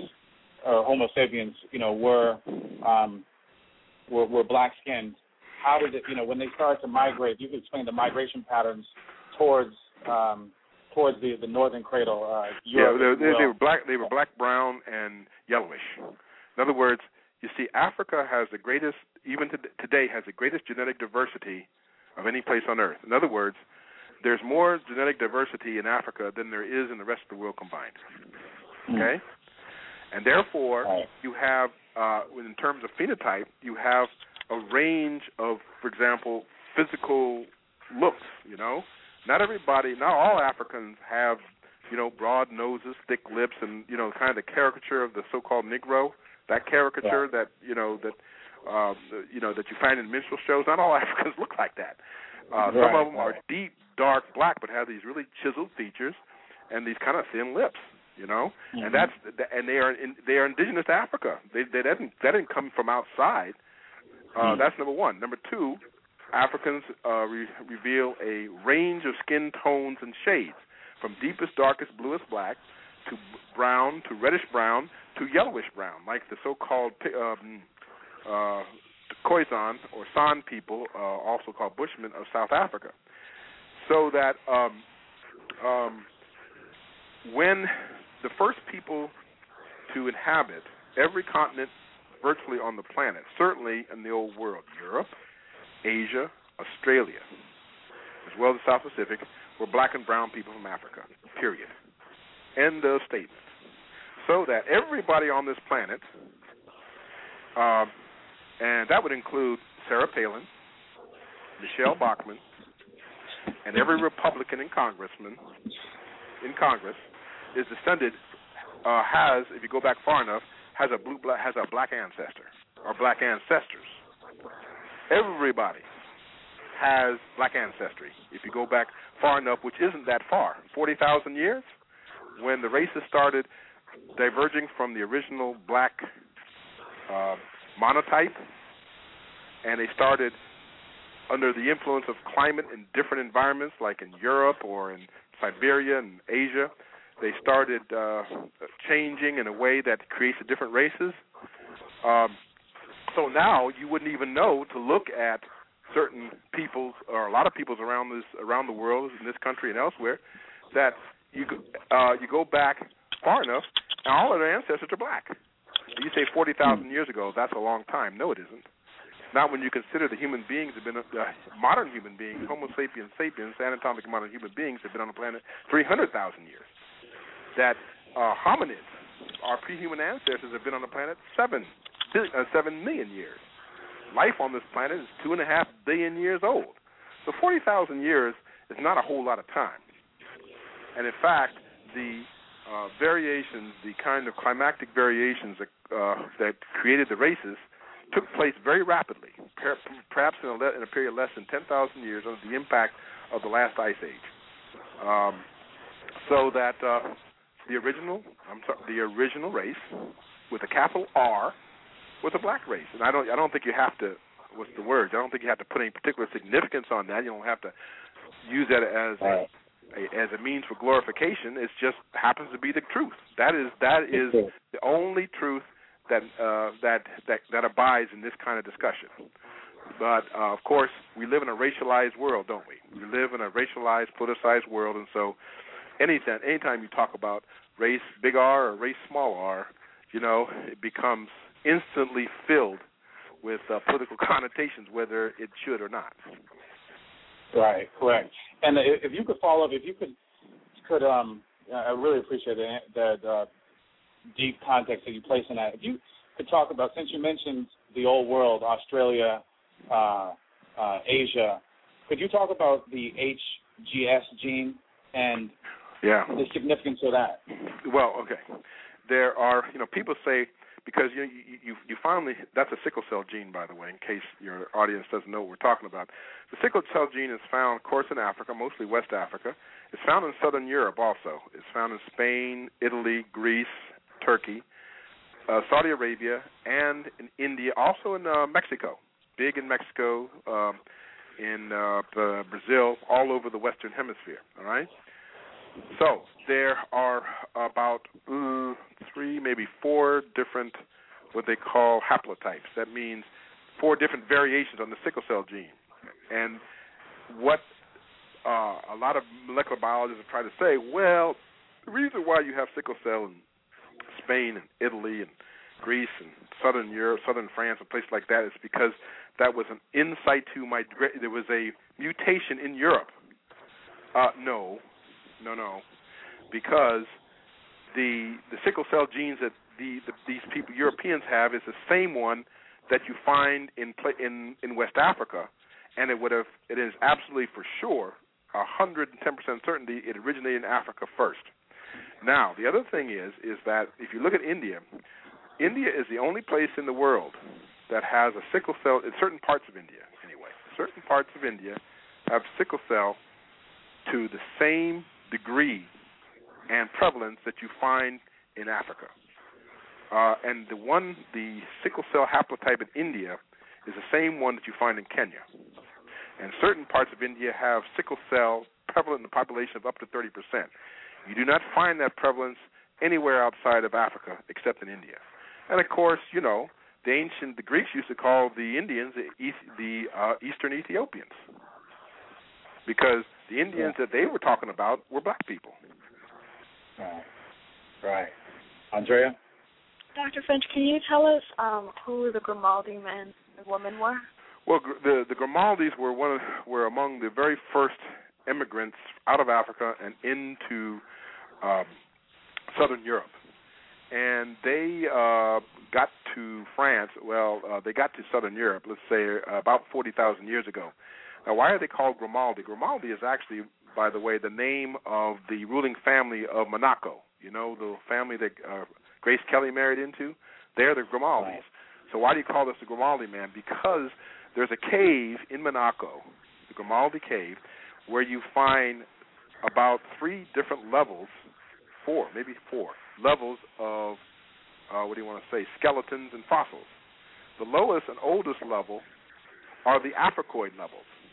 were black-skinned, how did it, when they started to migrate, you could explain the migration patterns towards the northern cradle, Europe. They were black. They were black, brown, and yellowish. In other words, you see, Africa has the greatest, even today, has the greatest genetic diversity of any place on Earth. In other words, there's more genetic diversity in Africa than there is in the rest of the world combined. Okay? And therefore, you have, in terms of phenotype, you have a range of, for example, physical looks, Not all Africans have, broad noses, thick lips, and, kind of the caricature of the so-called Negro. That caricature that that you find in minstrel shows. Not all Africans look like that. Some of them are deep, dark black, but have these really chiseled features and these kind of thin lips. And they are indigenous to Africa. They didn't come from outside. That's number one. Number two, Africans reveal a range of skin tones and shades, from deepest, darkest, bluest black to brown, to reddish brown, to yellowish brown, like the so-called Khoisan or San people, also called Bushmen of South Africa. So that when the first people to inhabit every continent virtually on the planet, certainly in the old world, Europe, Asia, Australia, as well as the South Pacific, were black and brown people from Africa, period. End of statement. So that everybody on this planet, and that would include Sarah Palin, Michelle Bachmann, and every Republican and congressman in Congress is descended, has, if you go back far enough, has a black ancestor or black ancestors. Everybody has black ancestry. If you go back far enough, which isn't that far, 40,000 years, when the races started diverging from the original black monotype, and they started under the influence of climate in different environments, like in Europe or in Siberia and Asia, they started changing in a way that creates different races. So now you wouldn't even know to look at certain peoples or a lot of peoples around the world, in this country and elsewhere, that you go back far enough, and all of their ancestors are black. You say 40,000 years ago, that's a long time. No, it isn't. Not when you consider the human beings have been modern human beings, Homo sapiens sapiens, anatomically modern human beings have been on the planet 300,000 years. That hominids, our pre-human ancestors, have been on the planet 7 million years. Life on this planet is 2.5 billion years old. So 40,000 years is not a whole lot of time. And in fact, the variations, the kind of climactic variations that created the races, took place very rapidly, perhaps in a period less than 10,000 years under the impact of the last ice age. So that the original race with a capital R was a black race, and I don't think you have to. What's the word? I don't think you have to put any particular significance on that. You don't have to use that as a means for glorification. It just happens to be the truth. That is the only truth that abides in this kind of discussion. But of course, we live in a racialized world, don't we? We live in a racialized, politicized world, and so anytime you talk about race big R or race small r, it becomes instantly filled with political connotations, whether it should or not. Right, correct. And if you could follow up, I really appreciate that deep context that you place in that. If you could talk about, since you mentioned the old world, Australia, Asia, could you talk about the HGS gene and the significance of that? Well, okay. There are, people say, because you finally, that's a sickle cell gene, by the way, in case your audience doesn't know what we're talking about. The sickle cell gene is found, of course, in Africa, mostly West Africa. It's found in southern Europe also. It's found in Spain, Italy, Greece, Turkey, Saudi Arabia, and in India, also in Mexico. Big in Mexico, in Brazil, all over the Western Hemisphere, all right? So there are about 3, maybe 4 different what they call haplotypes. That means 4 different variations on the sickle cell gene. And what a lot of molecular biologists have tried to say, well, the reason why you have sickle cell in Spain and Italy and Greece and southern Europe, southern France, and places like that is because that was an in situ migration. There was a mutation in Europe. No, because the sickle cell genes that these people Europeans have is the same one that you find in West Africa, and it is absolutely for sure 110% certainty it originated in Africa first. Now the other thing is that if you look at India is the only place in the world that has a sickle cell. In certain parts of India, anyway, certain parts of India have sickle cell to the same degree and prevalence that you find in Africa. And the sickle cell haplotype in India is the same one that you find in Kenya. And certain parts of India have sickle cell prevalent in the population of up to 30%. You do not find that prevalence anywhere outside of Africa except in India. And of course, the Greeks used to call the Indians the Eastern Ethiopians, because the Indians that they were talking about were black people. Right. Andrea? Dr. Finch, can you tell us who the Grimaldi men and women were? Well, the Grimaldis were among the very first immigrants out of Africa and into southern Europe. And they got to France, they got to southern Europe, let's say about 40,000 years ago. Now, why are they called Grimaldi? Grimaldi is actually, by the way, the name of the ruling family of Monaco. The family that Grace Kelly married into? They're the Grimaldis. Right. So why do you call this the Grimaldi man? Because there's a cave in Monaco, the Grimaldi Cave, where you find about 3 different levels, 4 levels of, skeletons and fossils. The lowest and oldest level are the Africoid levels.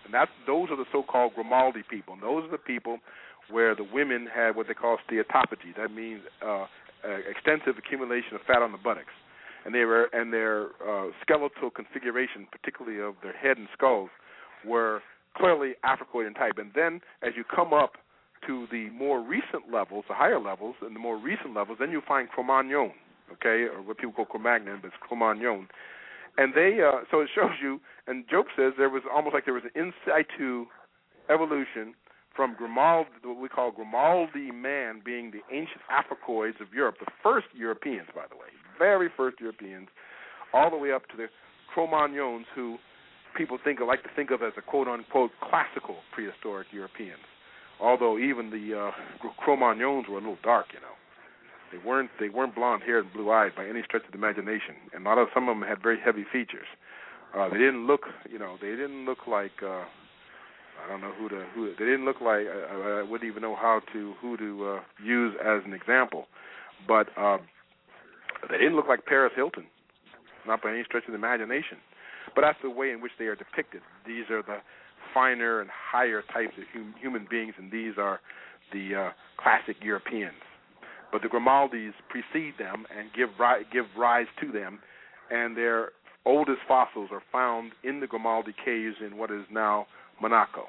And those are the so-called Grimaldi people. And those are the people where the women had what they call steatophagy. That means extensive accumulation of fat on the buttocks. And their skeletal configuration, particularly of their head and skulls, were clearly Africoid in type. And then as you come up to the more recent levels, the higher levels, and the more recent levels, then you find Cro-Magnon, okay, or what people call Cro-Magnon, but it's Cro-Magnon. And so it shows you, and Job says there was almost like there was an in situ evolution from Grimaldi, what we call Grimaldi man, being the ancient Africoids of Europe, the first Europeans, by the way, very first Europeans, all the way up to the Cro-Magnons, who people like to think of as a quote-unquote classical prehistoric Europeans. Although even the Cro-Magnons were a little dark, you know. They weren't blonde-haired and blue-eyed by any stretch of the imagination, and some of them had very heavy features. They didn't look like I don't know who they didn't look like. I wouldn't even know who to use as an example, but they didn't look like Paris Hilton, not by any stretch of the imagination. But that's the way in which they are depicted. These are the finer and higher types of human beings, and these are the classic Europeans. But the Grimaldis precede them and give rise to them, and their oldest fossils are found in the Grimaldi caves in what is now Monaco.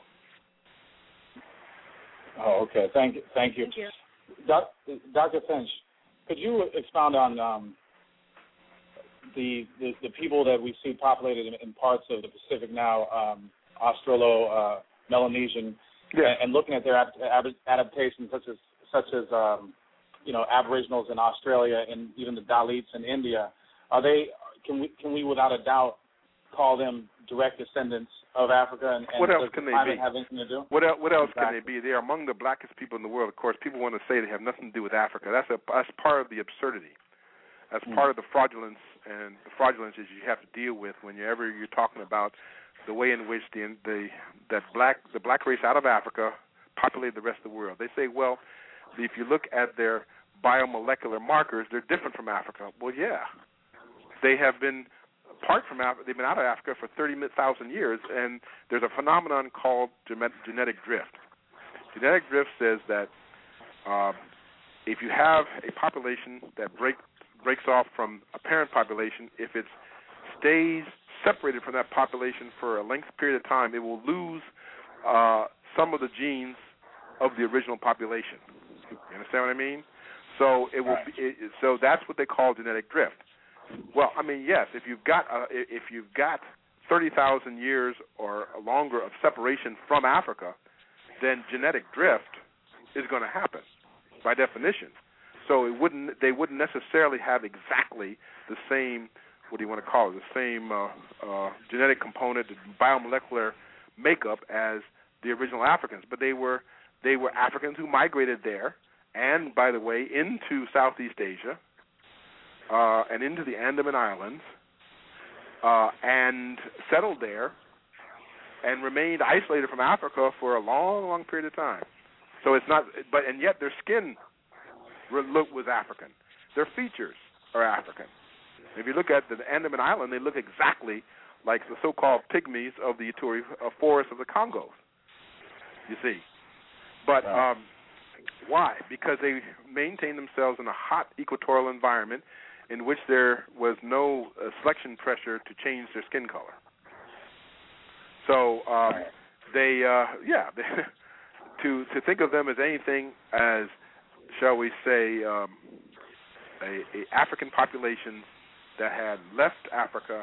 Oh, okay. Thank you. Thank you. Dr. Finch, could you expound on the people that we see populated in parts of the Pacific now, Australo-Melanesian, and looking at their adaptations, such as Aboriginals in Australia and even the Dalits in India? Can we without a doubt call them direct descendants of Africa? And what else can they be? Have anything to do? What else can they be? They are among the blackest people in the world. Of course, people want to say they have nothing to do with Africa. That's part of the absurdity. That's part of the fraudulence, and the fraudulence is you have to deal with whenever you're talking about the way in which the black race out of Africa populated the rest of the world. They say, well, if you look at their biomolecular markers, they're different from Africa. Well, yeah. They have been apart from Africa. They've been out of Africa for 30,000 years, and there's a phenomenon called genetic drift. Genetic drift says that if you have a population that breaks off from a parent population, if it stays separated from that population for a length period of time, it will lose some of the genes of the original population. You understand what I mean? So so that's what they call genetic drift. Well, I mean, yes, if you've got 30,000 years or longer of separation from Africa, then genetic drift is going to happen by definition. So they wouldn't necessarily have exactly the same, what do you want to call it, the same genetic component, biomolecular makeup as the original Africans, but they were Africans who migrated there, and by the way, into Southeast Asia. And into the Andaman Islands, and settled there, and remained isolated from Africa for a long, long period of time. So it's not, and yet their skin look was African. Their features are African. If you look at the Andaman Island, they look exactly like the so-called pygmies of the Ituri forest of the Congo. You see, but why? Because they maintain themselves in a hot equatorial environment, in which there was no selection pressure to change their skin color. So to think of them as anything as, shall we say, a African population that had left Africa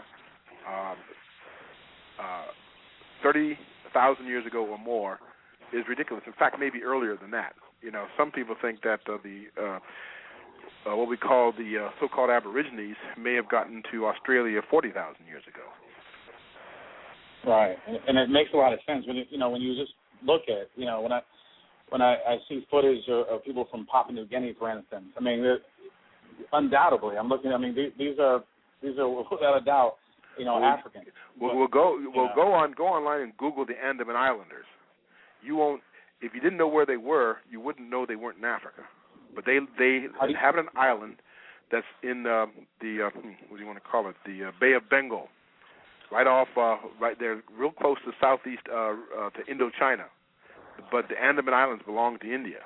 30,000 years ago or more is ridiculous. In fact, maybe earlier than that. You know, some people think that what we call the so-called Aborigines may have gotten to Australia 40,000 years ago. Right, and it makes a lot of sense when you just look at when I see footage of people from Papua New Guinea, for instance. I mean, undoubtedly, I'm looking. I mean, these are without a doubt, Africans. We'll go online and Google the Andaman Islanders. You won't. If you didn't know where they were, you wouldn't know they weren't in Africa. But they inhabit an island that's in the what do you want to call it? The Bay of Bengal. right off, right there, real close to southeast to Indochina. But the Andaman Islands belong to India.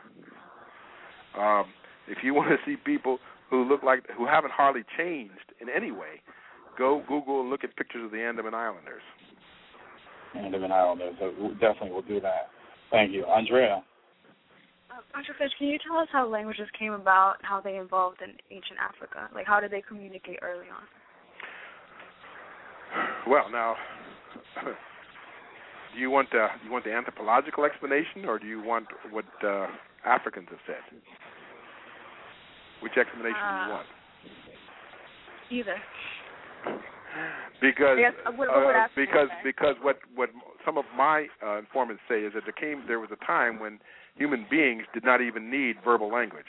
If you want to see people who haven't hardly changed in any way, go Google and look at pictures of the Andaman Islanders. Andaman Islanders, definitely will do that. Thank you. Andrea? Dr. Finch, can you tell us how languages came about, how they evolved in ancient Africa? Like, how did they communicate early on? Well, now, do you want the anthropological explanation, or do you want what Africans have said? Which explanation do you want? Either. Because because what some of my informants say is that there was a time when human beings did not even need verbal language.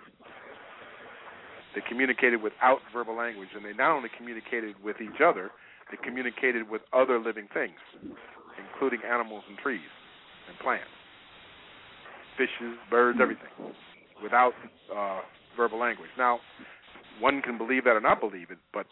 They communicated without verbal language, and they not only communicated with each other, they communicated with other living things, including animals and trees and plants, fishes, birds, everything, without verbal language. Now, one can believe that or not believe it, but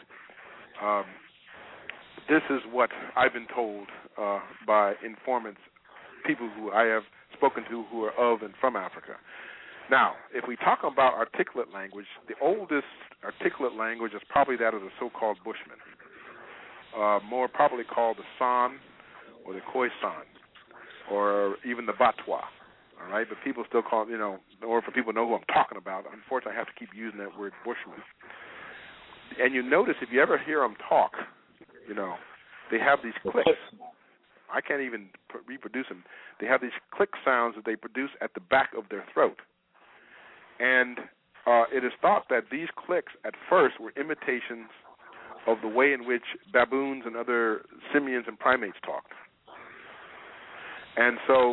this is what I've been told by informants, people who I have spoken to who are of and from Africa. Now, if we talk about articulate language, the oldest articulate language is probably that of the so-called Bushmen, more probably called the San or the Khoisan, or even the Batwa. All right, but people still call it, or for people to know who I'm talking about, unfortunately I have to keep using that word Bushman. And you notice if you ever hear them talk, they have these clicks. I can't even reproduce them. They have these click sounds that they produce at the back of their throat. And it is thought that these clicks at first were imitations of the way in which baboons and other simians and primates talked. And so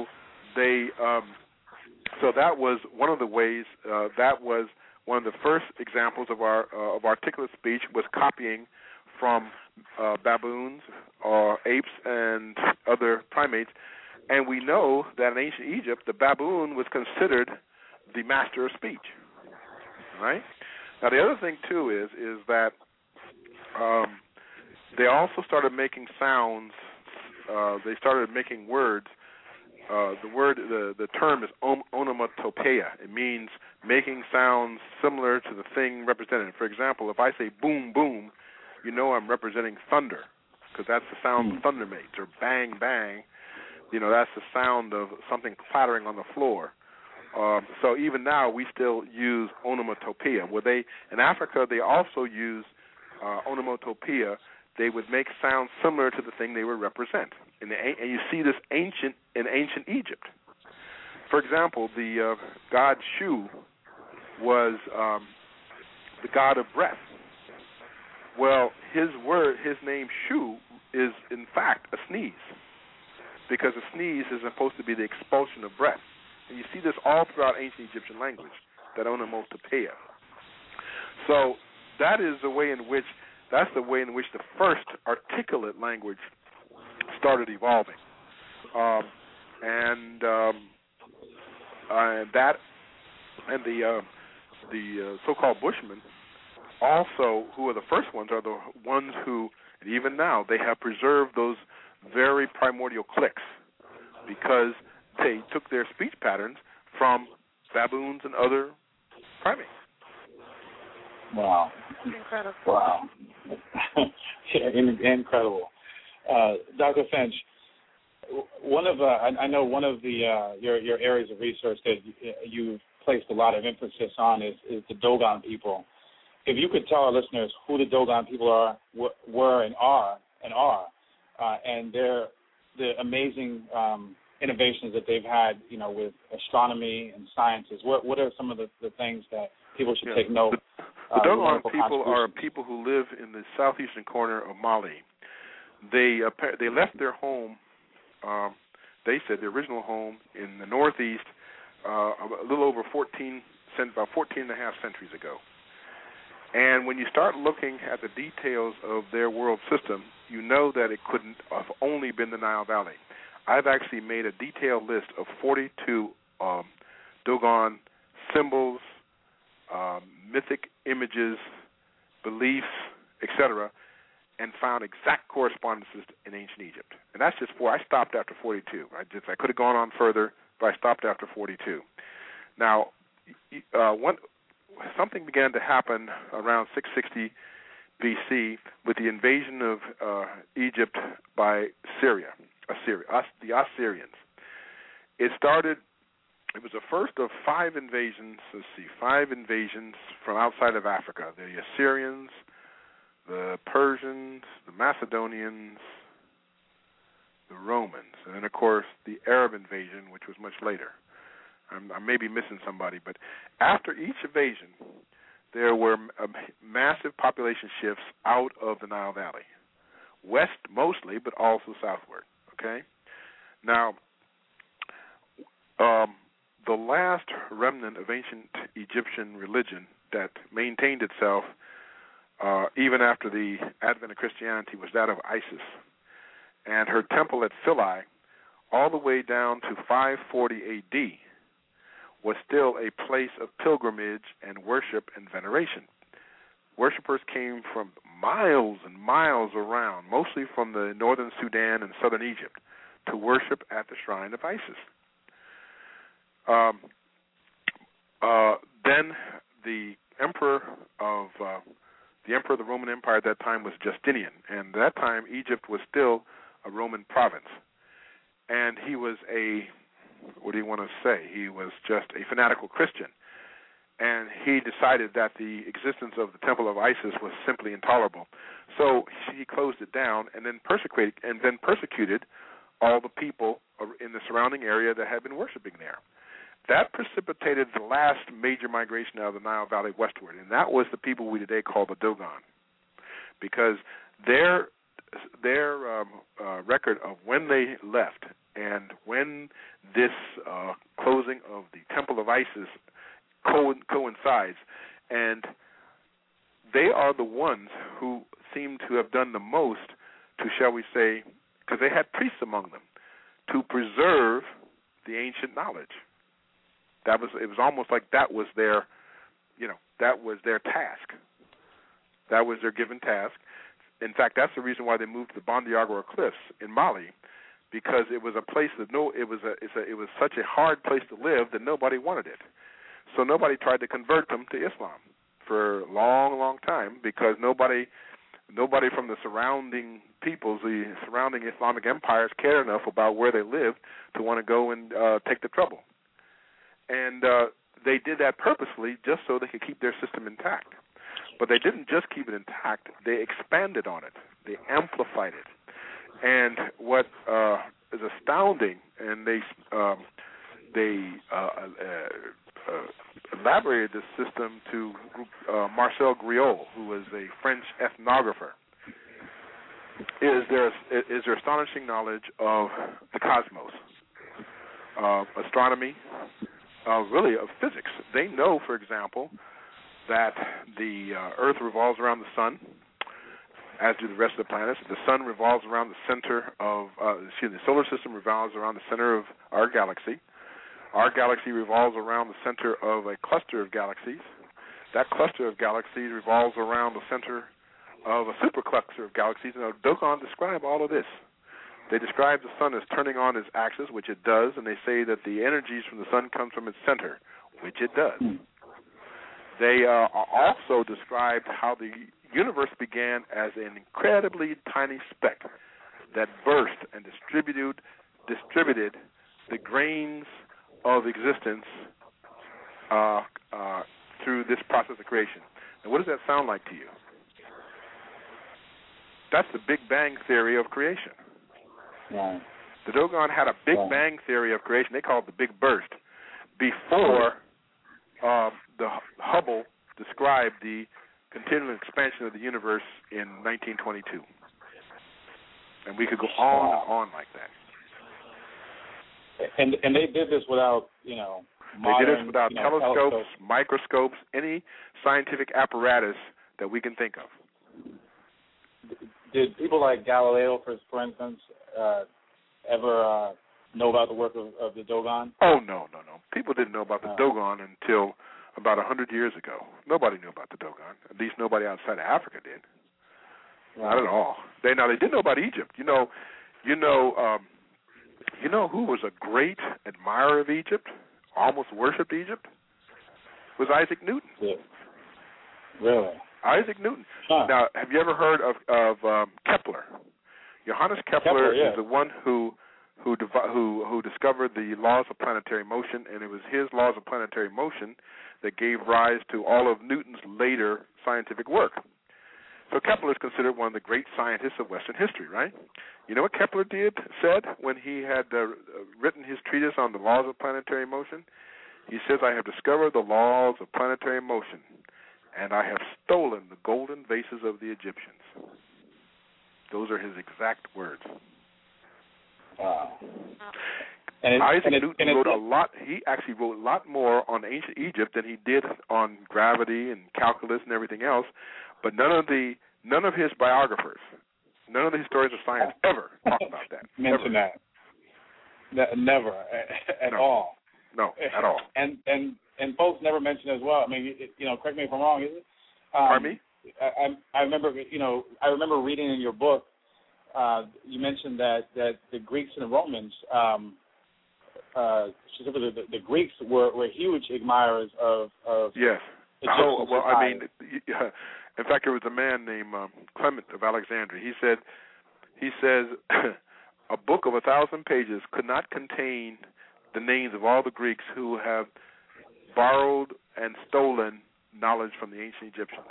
so that was one of the ways, that was one of the first examples of articulate speech, was copying from baboons or apes and other primates. And we know that in ancient Egypt, the baboon was considered the master of speech. Right? Now, the other thing, too, is that they also started making sounds. They started making words. The term is onomatopoeia. It means making sounds similar to the thing represented. For example, if I say boom, boom, I'm representing thunder, because that's the sound thunder makes, or bang, bang. That's the sound of something clattering on the floor. So even now, we still use onomatopoeia. In Africa, they also use onomatopoeia. They would make sounds similar to the thing they would represent. And you see this in ancient Egypt. For example, the god Shu was the god of breath. Well, his name Shu is in fact a sneeze, because a sneeze is supposed to be the expulsion of breath. And you see this all throughout ancient Egyptian language, that onomatopoeia. So that's the way in which the first articulate language started evolving, the so-called Bushmen, also, who are the first ones, are the ones who, and even now, they have preserved those very primordial clicks, because they took their speech patterns from baboons and other primates. Wow. Incredible. Wow. Incredible. Dr. Finch, I know one of your areas of research that you've placed a lot of emphasis on is the Dogon people. If you could tell our listeners who the Dogon people were and are, and the amazing innovations that they've had, with astronomy and sciences. What are some of the things that people should take note? The Dogon people are people who live in the southeastern corner of Mali. They left their home. They said their original home in the northeast, a little over about 14 and a half centuries ago. And when you start looking at the details of their world system, you know that it couldn't have only been the Nile Valley. I've actually made a detailed list of 42 Dogon symbols, mythic images, beliefs, etc. and found exact correspondences in ancient Egypt. And that's just I stopped after 42. I could have gone on further, but I stopped after 42. Now, something began to happen around 660 BC with the invasion of Egypt by the Assyrians. It was the first of 5 invasions. Five invasions from outside of Africa. The Assyrians, the Persians, the Macedonians, the Romans, and then, of course, the Arab invasion, which was much later. I may be missing somebody, but after each invasion, there were massive population shifts out of the Nile Valley, west mostly, but also southward. Okay? Now, the last remnant of ancient Egyptian religion that maintained itself even after the advent of Christianity was that of Isis, and her temple at Philae, all the way down to 540 A.D., was still a place of pilgrimage and worship and veneration. Worshippers came from miles and miles around, mostly from the northern Sudan and southern Egypt, to worship at the shrine of Isis. Then the emperor of the Roman Empire at that time was Justinian, and at that time Egypt was still a Roman province. And he was he was just a fanatical Christian. And he decided that the existence of the Temple of Isis was simply intolerable. So he closed it down and then persecuted all the people in the surrounding area that had been worshiping there. That precipitated the last major migration out of the Nile Valley westward, and that was the people we today call the Dogon, because their record of when they left and when this closing of the Temple of Isis coincides, and they are the ones who seem to have done the most to, shall we say, because they had priests among them, to preserve the ancient knowledge. It was almost like that was their task. That was their given task. In fact, that's the reason why they moved to the Bandiagara Cliffs in Mali, because it was a place that it was such a hard place to live that nobody wanted it. So nobody tried to convert them to Islam for a long, long time, because nobody from the surrounding peoples, the surrounding Islamic empires, cared enough about where they lived to want to go and take the trouble. And they did that purposely just so they could keep their system intact. But they didn't just keep it intact. They expanded on it. They amplified it. And what is astounding, and they elaborated this system to Marcel Griaule, who was a French ethnographer, is their astonishing knowledge of the cosmos, of astronomy, really of physics. They know, for example, that the Earth revolves around the sun, as do the rest of the planets. The sun revolves around the center of, the solar system revolves around the center of our galaxy. Our galaxy revolves around the center of a cluster of galaxies. That cluster of galaxies revolves around the center of a supercluster of galaxies. And Dogon describe all of this. They describe the sun as turning on its axis, which it does, and they say that the energies from the sun come from its center, which it does. They also described how the universe began as an incredibly tiny speck that burst and distributed the grains of existence through this process of creation. And what does that sound like to you? That's the Big Bang theory of creation. Right. The Dogon had a Big Bang theory of creation. They called it the Big Burst. Before the Hubble described the continual expansion of the universe in 1922. And we could go on and on like that. And they did this without, modern, they did this without telescopes, microscopes, any scientific apparatus that we can think of. Did people like Galileo, for instance, ever know about the work of the Dogon? Oh, no. People didn't know about the Dogon until about 100 years ago. Nobody knew about the Dogon. At least nobody outside of Africa did. Not at all. They did know about Egypt. You know who was a great admirer of Egypt, almost worshipped Egypt, was Isaac Newton. Yeah. Really? Isaac Newton. Huh. Now, have you ever heard of Kepler? Johannes Kepler yeah. is the one who discovered the laws of planetary motion, and it was his laws of planetary motion that gave rise to all of Newton's later scientific work. So Kepler is considered one of the great scientists of Western history, right? You know what Kepler said when he had written his treatise on the laws of planetary motion? He says, "I have discovered the laws of planetary motion, and I have stolen the golden vases of the Egyptians." Those are his exact words. Wow. Isaac Newton wrote a lot. He actually wrote a lot more on ancient Egypt than he did on gravity and calculus and everything else. But none of his biographers, none of the historians of science ever talk about that. Mention that. Never at all. No, at all. And folks never mention as well. I mean, correct me if I'm wrong. Is it? Pardon me? I remember, I remember reading in your book. You mentioned that the Greeks and the Romans, specifically the Greeks, were huge admirers of yes. Egyptian well, society. I mean, in fact, there was a man named Clement of Alexandria. He says, a book of 1,000 pages could not contain the names of all the Greeks who have borrowed and stolen knowledge from the ancient Egyptians.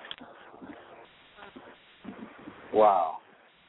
Wow.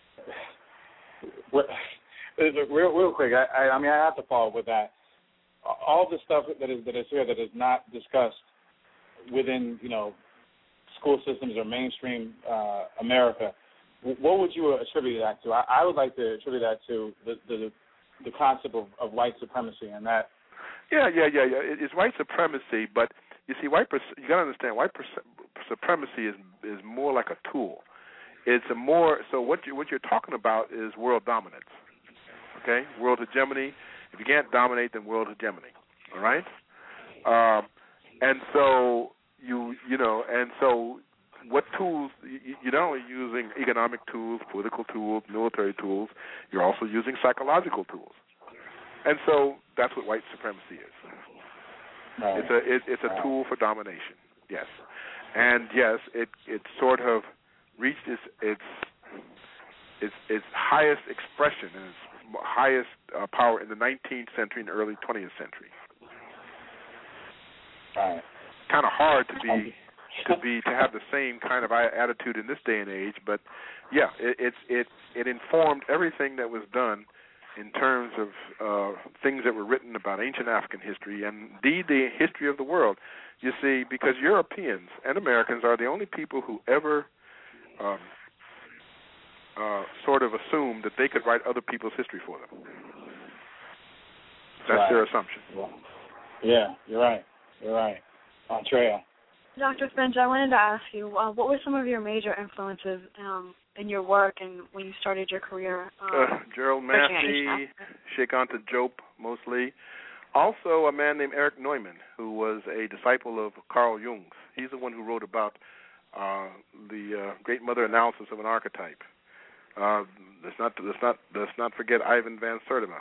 Real quick, I mean, I have to follow up with that. All the stuff that is here that is not discussed within, school systems or mainstream America, what would you attribute that to? I would like to attribute that to the concept of white supremacy and that. Yeah. It's white supremacy, but you see, you got to understand, white supremacy is more like a tool. It's so what you're talking about is world dominance. Okay, world hegemony. If you can't dominate, then world hegemony. All right, and so so what tools? You're not only using economic tools, political tools, military tools. You're also using psychological tools, and so that's what white supremacy is. Right. It's a tool for domination. Yes, and yes, it sort of reached its highest expression and its highest power in the 19th century and early 20th century. Right. Kind of hard to have the same kind of attitude in this day and age, but yeah, it informed everything that was done in terms of things that were written about ancient African history and indeed the history of the world. You see, because Europeans and Americans are the only people who ever sort of assumed that they could write other people's history for them. That's right. Their assumption. Well, yeah, you're right. Andrea. Dr. Finch, I wanted to ask you, what were some of your major influences in your work and when you started your career? Gerald Massey, Sheikh Anta Diop, mostly. Also, a man named Erich Neumann, who was a disciple of Carl Jung's. He's the one who wrote about the great mother analysis of an archetype. Let's not forget Ivan van Sertima.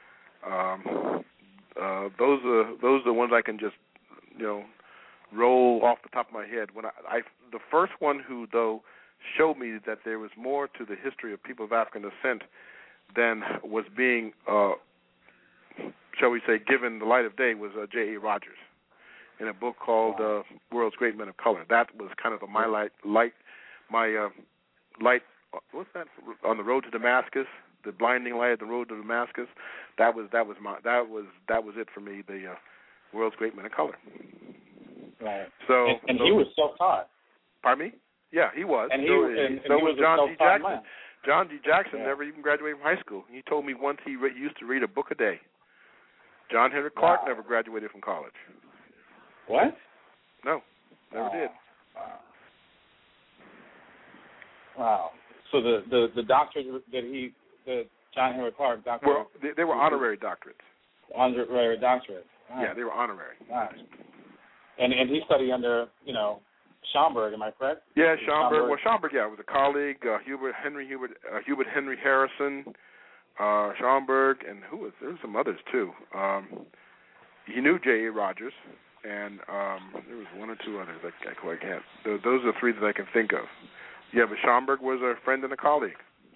Those are the ones I can just roll off the top of my head. When the first one who though showed me that there was more to the history of people of African descent than was being, shall we say, given the light of day was J.A. Rogers in a book called World's Great Men of Color. That was kind of my light. What's that? On the Road to Damascus, the blinding light of the Road to Damascus. That was it for me. The World's Great Men of Color. Right. So and he was self-taught. Pardon me? Yeah, he was. And so was John G. Jackson. Man. John G. Jackson never even graduated from high school. He told me once he used to read a book a day. John Henry Clark never graduated from college. What? No, never did. Wow. So the doctorate that John Henry Clark doctorate. Well, they were honorary doctorates. Honorary doctorate. Wow. Yeah, they were honorary. Nice. And he studied under Schomburg, am I correct? Yeah, Schomburg. Well, Schomburg, yeah, was a colleague. Hubert Henry Harrison, Schomburg, and there were some others too. He knew J.A. Rogers, and there was one or two others. I can't. Those are the three that I can think of. Yeah, but Schomburg was a friend and a colleague.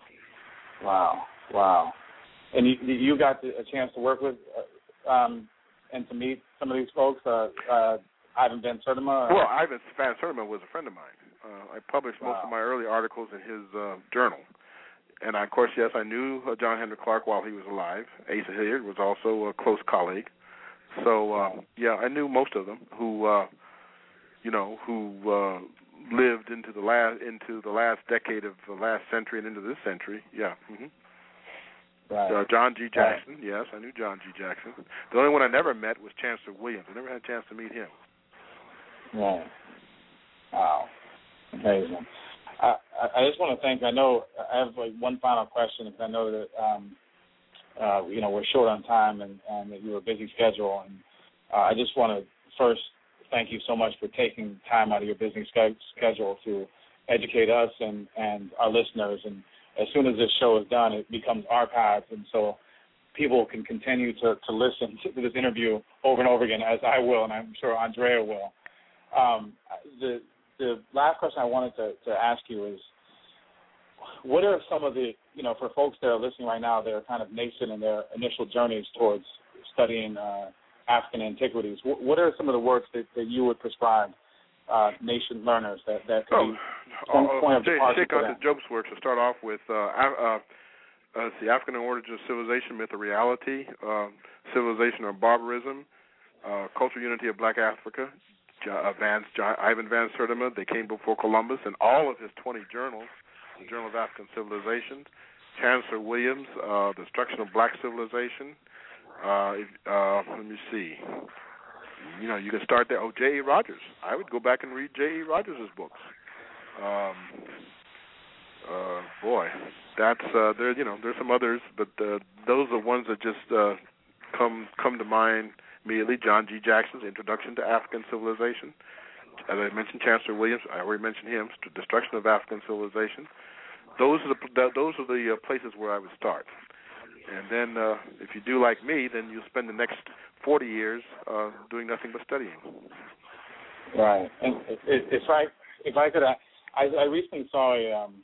Wow. And you got a chance to work with and to meet some of these folks, Ivan Van Sertima? Well, Ivan Van Sertima was a friend of mine. I published most of my early articles in his journal. And, of course, yes, I knew John Henrik Clarke while he was alive. Asa Hilliard was also a close colleague. So, yeah, I knew most of them who lived into the last decade of the last century and into this century. Yeah. Mm-hmm. Right. John G. Jackson. Yes, I knew John G. Jackson. The only one I never met was Chancellor Williams. I never had a chance to meet him. Right. Wow. Amazing. I just want to thank. I know I have one final question because I know that we're short on time and that you have a busy schedule, and I just want to first thank you so much for taking time out of your busy schedule to educate us and our listeners. And as soon as this show is done, it becomes archived, and so people can continue to listen to this interview over and over again, as I will, and I'm sure Andrea will. The last question I wanted to ask you is, what are some of the, for folks that are listening right now that are kind of nascent in their initial journeys towards studying African antiquities, what are some of the works that you would prescribe nation learners that could be point of departure for them? Job's work to start off with the African Origin of Civilization, Myth or Reality, Civilization or Barbarism, Cultural Unity of Black Africa, Ivan Van Sertima, They Came Before Columbus, and all of his 20 journals, the Journal of African Civilization, Chancellor Williams, The Destruction of Black Civilization. Let me see. You can start there. J.E. Rogers. I would go back and read J.E. Rogers' books. That's there's some others, but those are ones that just come to mind immediately. John G. Jackson's Introduction to African Civilization. As I mentioned, Chancellor Williams. I already mentioned him. Destruction of African Civilization. Those are the places where I would start. And then, if you do like me, then you'll spend the next 40 years doing nothing but studying. Right. And if I could, I recently saw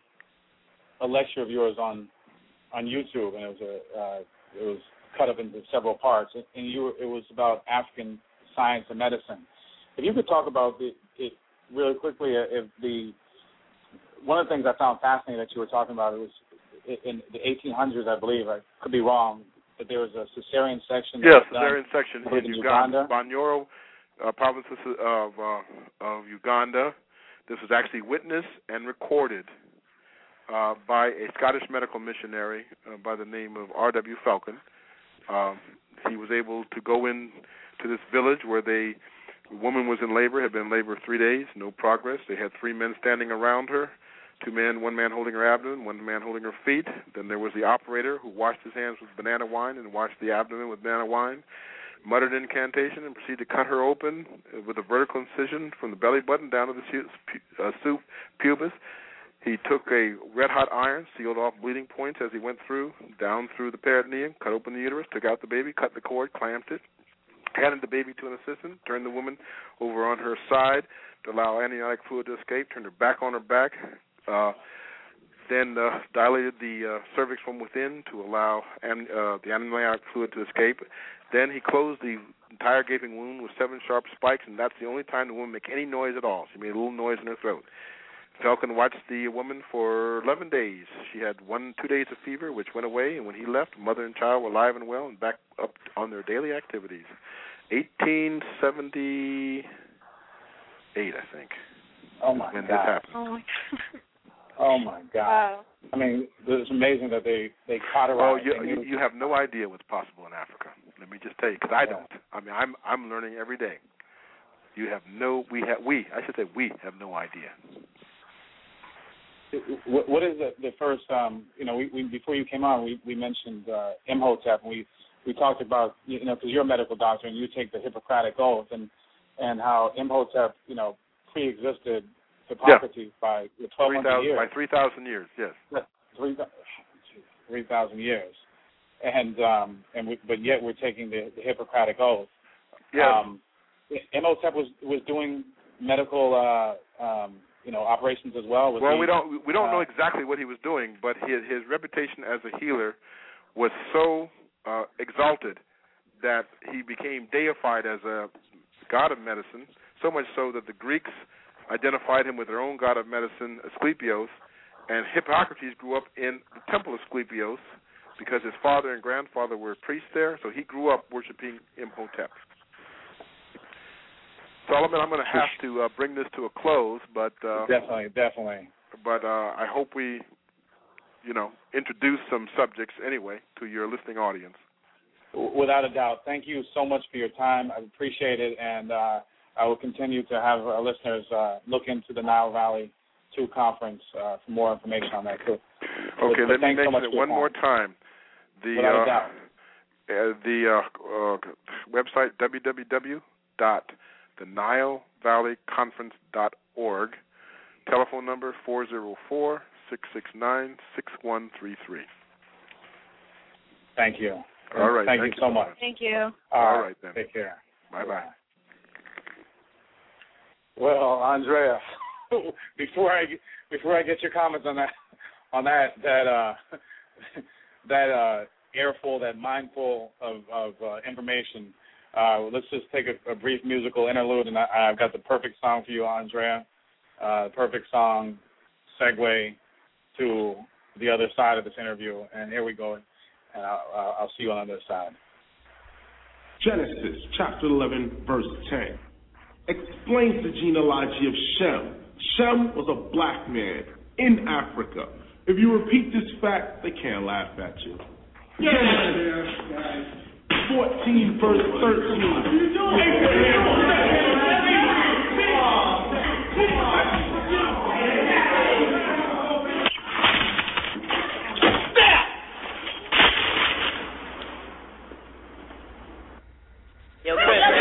a lecture of yours on YouTube, and it was cut up into several parts, and it was about African science and medicine. If you could talk about it really quickly, one of the things I found fascinating that you were talking about, it was in the 1800s, I believe. I could be wrong, but there was a cesarean section. Yes, cesarean section in Uganda. Banyoro provinces of Uganda. This was actually witnessed and recorded by a Scottish medical missionary by the name of R.W. Falcon. He was able to go in to this village where the woman was in labor, had been in labor 3 days, no progress. They had 3 men standing around her, 2 men, 1 man holding her abdomen, 1 man holding her feet. Then there was the operator who washed his hands with banana wine and washed the abdomen with banana wine, muttered incantation, and proceeded to cut her open with a vertical incision from the belly button down to the pubis. He took a red-hot iron, sealed off bleeding points as he went through, down through the peritoneum, cut open the uterus, took out the baby, cut the cord, clamped it, handed the baby to an assistant, turned the woman over on her side to allow amniotic fluid to escape, turned her back on her back, then dilated the cervix from within to allow the amniotic fluid to escape. Then he closed the entire gaping wound with 7 sharp spikes, and that's the only time the woman made any noise at all. She made a little noise in her throat. Falcon watched the woman for 11 days. She had 2 days of fever, which went away, and when he left, mother and child were alive and well and back up on their daily activities. 1878, I think. Oh, my when God. This happened. Oh, my Oh, my God. Wow. I mean, it's amazing that they cauterized. Oh, you have no idea what's possible in Africa. Let me just tell you, because I don't. I mean, I'm learning every day. We have no idea. What is the first? We before you came on, we mentioned Imhotep, and we talked about because you're a medical doctor and you take the Hippocratic Oath and how Imhotep pre-existed Hippocrates by 1,200 years. By 3,000 years, yes. 3,000 years, but yet we're taking the Hippocratic Oath. Yes. Imhotep was doing medical, operations as well. We don't know exactly what he was doing, but his reputation as a healer was so exalted that he became deified as a god of medicine. So much so that the Greeks identified him with their own god of medicine, Asclepios, and Hippocrates grew up in the temple of Asclepios because his father and grandfather were priests there, so he grew up worshiping Imhotep. Solomon, I'm going to have to bring this to a close, but definitely. But I hope we, introduce some subjects anyway to your listening audience. Without a doubt. Thank you so much for your time. I appreciate it, and I will continue to have our listeners look into the Nile Valley 2 conference for more information on that too. Okay, let me mention it one more time. The website www.thenilevalleyconference.org. Telephone number 404-669-6133. Thank you. All right. Thank you so much. Thank you. All right then. Take care. Bye-bye. Well, Andrea, before I get your comments on that airful, that mindful of information, let's just take a brief musical interlude, and I've got the perfect song for you, Andrea. Perfect song segue to the other side of this interview, and here we go. And I'll see you on the other side. Genesis chapter 11, verse 10 explains the genealogy of Shem. Shem was a black man in Africa. If you repeat this fact, they can't laugh at you. Genesis 14, verse 13. Yo, Chris, man,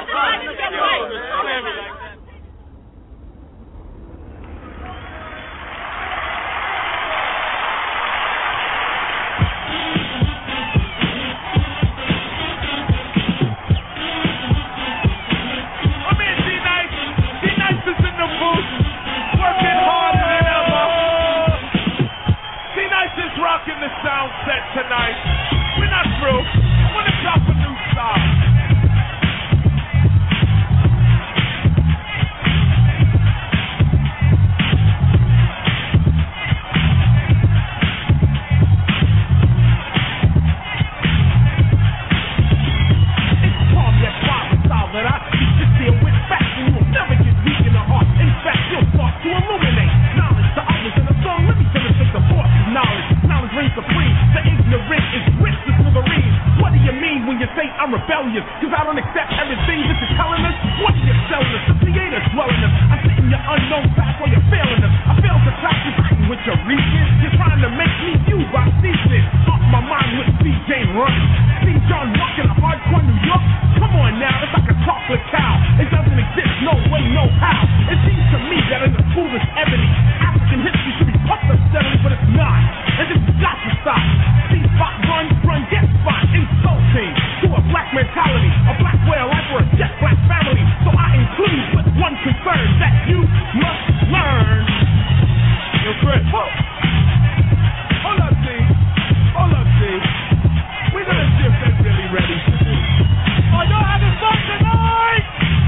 Rocking the sound set tonight. We're not through. I want to drop a new song. It's calm yet wild and solid. I keep this here with facts, and you'll never get weak in the heart. In fact, you'll start to illuminate knowledge to others in a song. Let me demonstrate the force of knowledge. Knowledge reigns supreme. The ignorant is rich to smithereens. What do you mean when you say I'm rebellious? Cause I don't accept everything that you're telling us? What are you selling us? The creator's dwelling us. I sit in your unknown path while you're failing us. I fail to track you fighting with your reason. You're trying to make me you by season. Off my mind with CJ Run. See John walking a hardcore New York? Come on now, it's like a chocolate cow. It doesn't exist, no way, no how. It seems to me that in the school is ebony. African history should be puffed up steadily, but it's not. And this has got to stop. See spot, run, get spot. Insulting to a black mentality, a black way of life, or a jet black family. So I include with one concern that you must learn. Yo, Chris. Hold up, C. We're gonna see if they're really ready for this. Are y'all having fun tonight?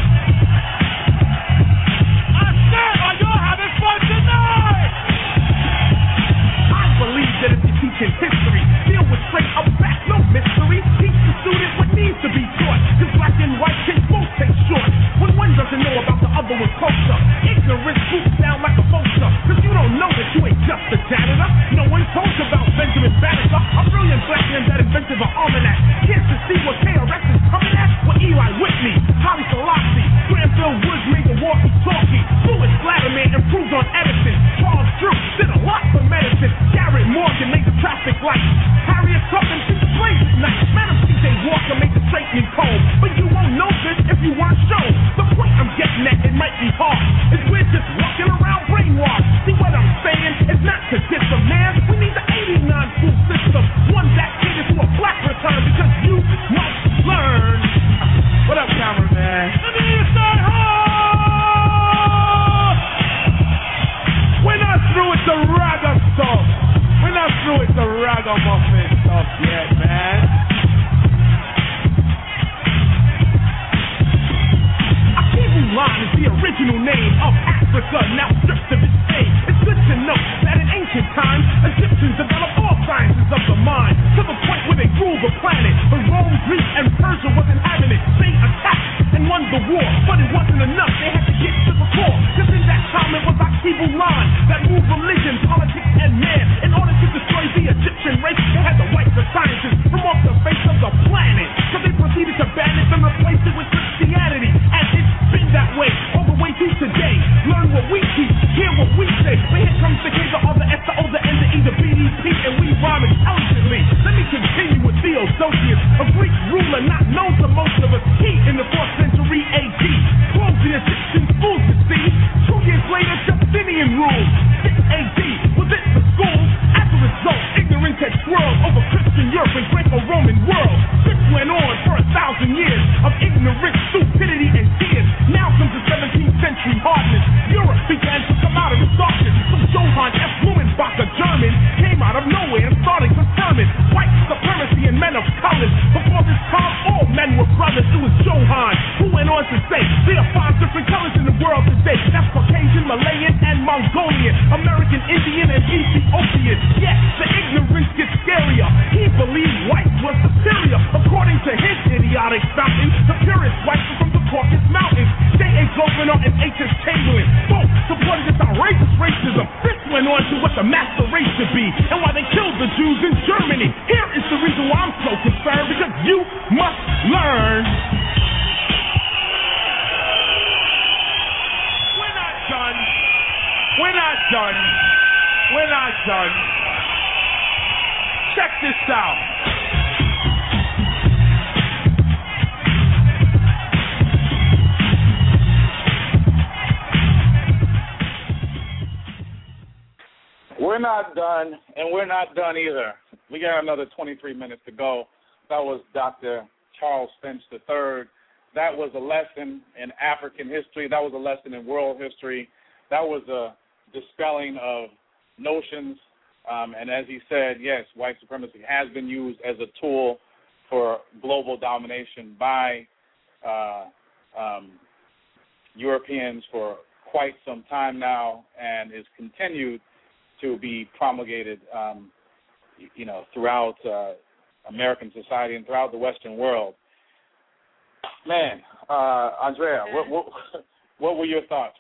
I said, are y'all having fun tonight? I believe that if you're teaching history, deal with straight up facts, no mystery. Teach the student what needs to be taught. Cause black and white kids both take short. When one doesn't know about the other one's culture, ignorance swoops down like a vulture. Cause you don't know that you ain't just a janitor. No one talks about Benjamin Banneker, a brilliant black man that invented the almanac. Can't you see what KRS is coming at? Well, Eli Whitney, Haile Selassie, Granville Woods made the walkie-talkie. Louis Vladimir improved on Edison. Charles Drew did a lot for medicine. Garrett Morgan made the traffic lights. Harriet Tubman did the slaves at night. Madam C.J. Walker made the straightening comb. But you won't know this if you weren't shown. The point I'm getting at, it might be hard, is original name of Africa, now stripped of its fame. It's good to know that in ancient times, Egyptians developed all sciences of the mind to the point where they ruled the planet. But Rome, Greece, and Persia wasn't having it. They attacked and won the war, but it wasn't enough. They had to get to the core, because in that time it was Akibulan that moved religion, politics, and man. In order to destroy the Egyptian race, they had to wipe the sciences from off the face of the planet. So they proceeded to ban it and replace it with Christianity. And it's been that way all the way to today. Learn what we teach, hear what we say. But here comes the K, the R, the S, the O, the N, the E, the B, D, P, and we rhyme intelligently. Let me continue with Theodosius, a Greek ruler not known to most of us. He, in the 4th century AD, closed the Egyptian schools, you see. 2 years later, Justinian ruled. 6 AD was it the schools? As a result, ignorance had swirled over Christian Europe and Greco-Roman world. This went on for 1,000 years of ignorance, stupidity, and tears. Now comes the 17th century hardness. Europe began to come out of its darkness. So Johann F. Blumenbach, a German, came out of nowhere and started confirming white supremacy and men of colors. Before this time, all men were brothers. It was Johann who went on to say there are 5 different colors in the world today. That's Caucasian, Malayan, and Mongolian, American Indian, and Ethiopian. Yes, the ignorance gets scarier. He believed white was superior. According to his idiotic fountain, the purest whites were from the Caucasus Mountains. J.A. Governor and H.S. Chamberlain both supported this outrageous racism. This went on to what the master race should be, and why they killed the Jews in Germany. Here is the reason why I'm so concerned, because you must learn. We're not done. We're not done. We're not done. Check this out. We're not done, and we're not done either. We got another 23 minutes to go. That was Dr. Charles Finch III. That was a lesson in African history. That was a lesson in world history. That was a dispelling of notions. And as he said, yes, white supremacy has been used as a tool for global domination by Europeans for quite some time now, and is continued to be promulgated, throughout American society and throughout the Western world. Man, Andrea, what were your thoughts?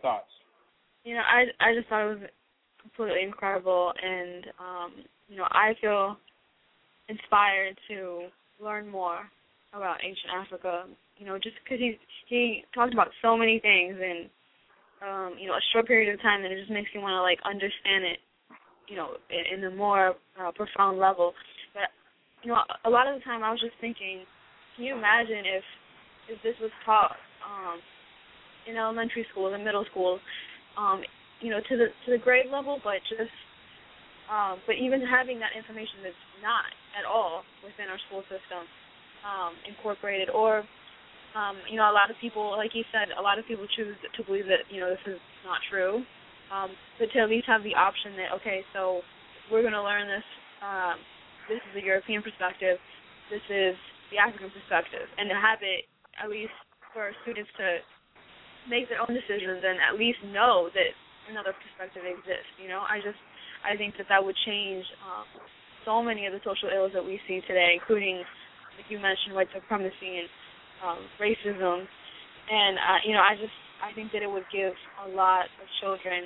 I just thought it was completely incredible, and I feel inspired to learn more about ancient Africa. Just because he talked about so many things in a short period of time, that it just makes you want to understand it, in a more profound level. But a lot of the time I was just thinking, can you imagine if this was taught in elementary school and middle school, to the grade level, but even having that information that's not at all within our school system incorporated, or a lot of people, like you said, a lot of people choose to believe that this is not true, but to at least have the option that, okay, so we're going to learn this. This is the European perspective. This is the African perspective, and to have it at least for students to make their own decisions and at least know that another perspective exists. I think that would change so many of the social ills that we see today, including, like you mentioned, white supremacy and racism. And I think that it would give a lot of children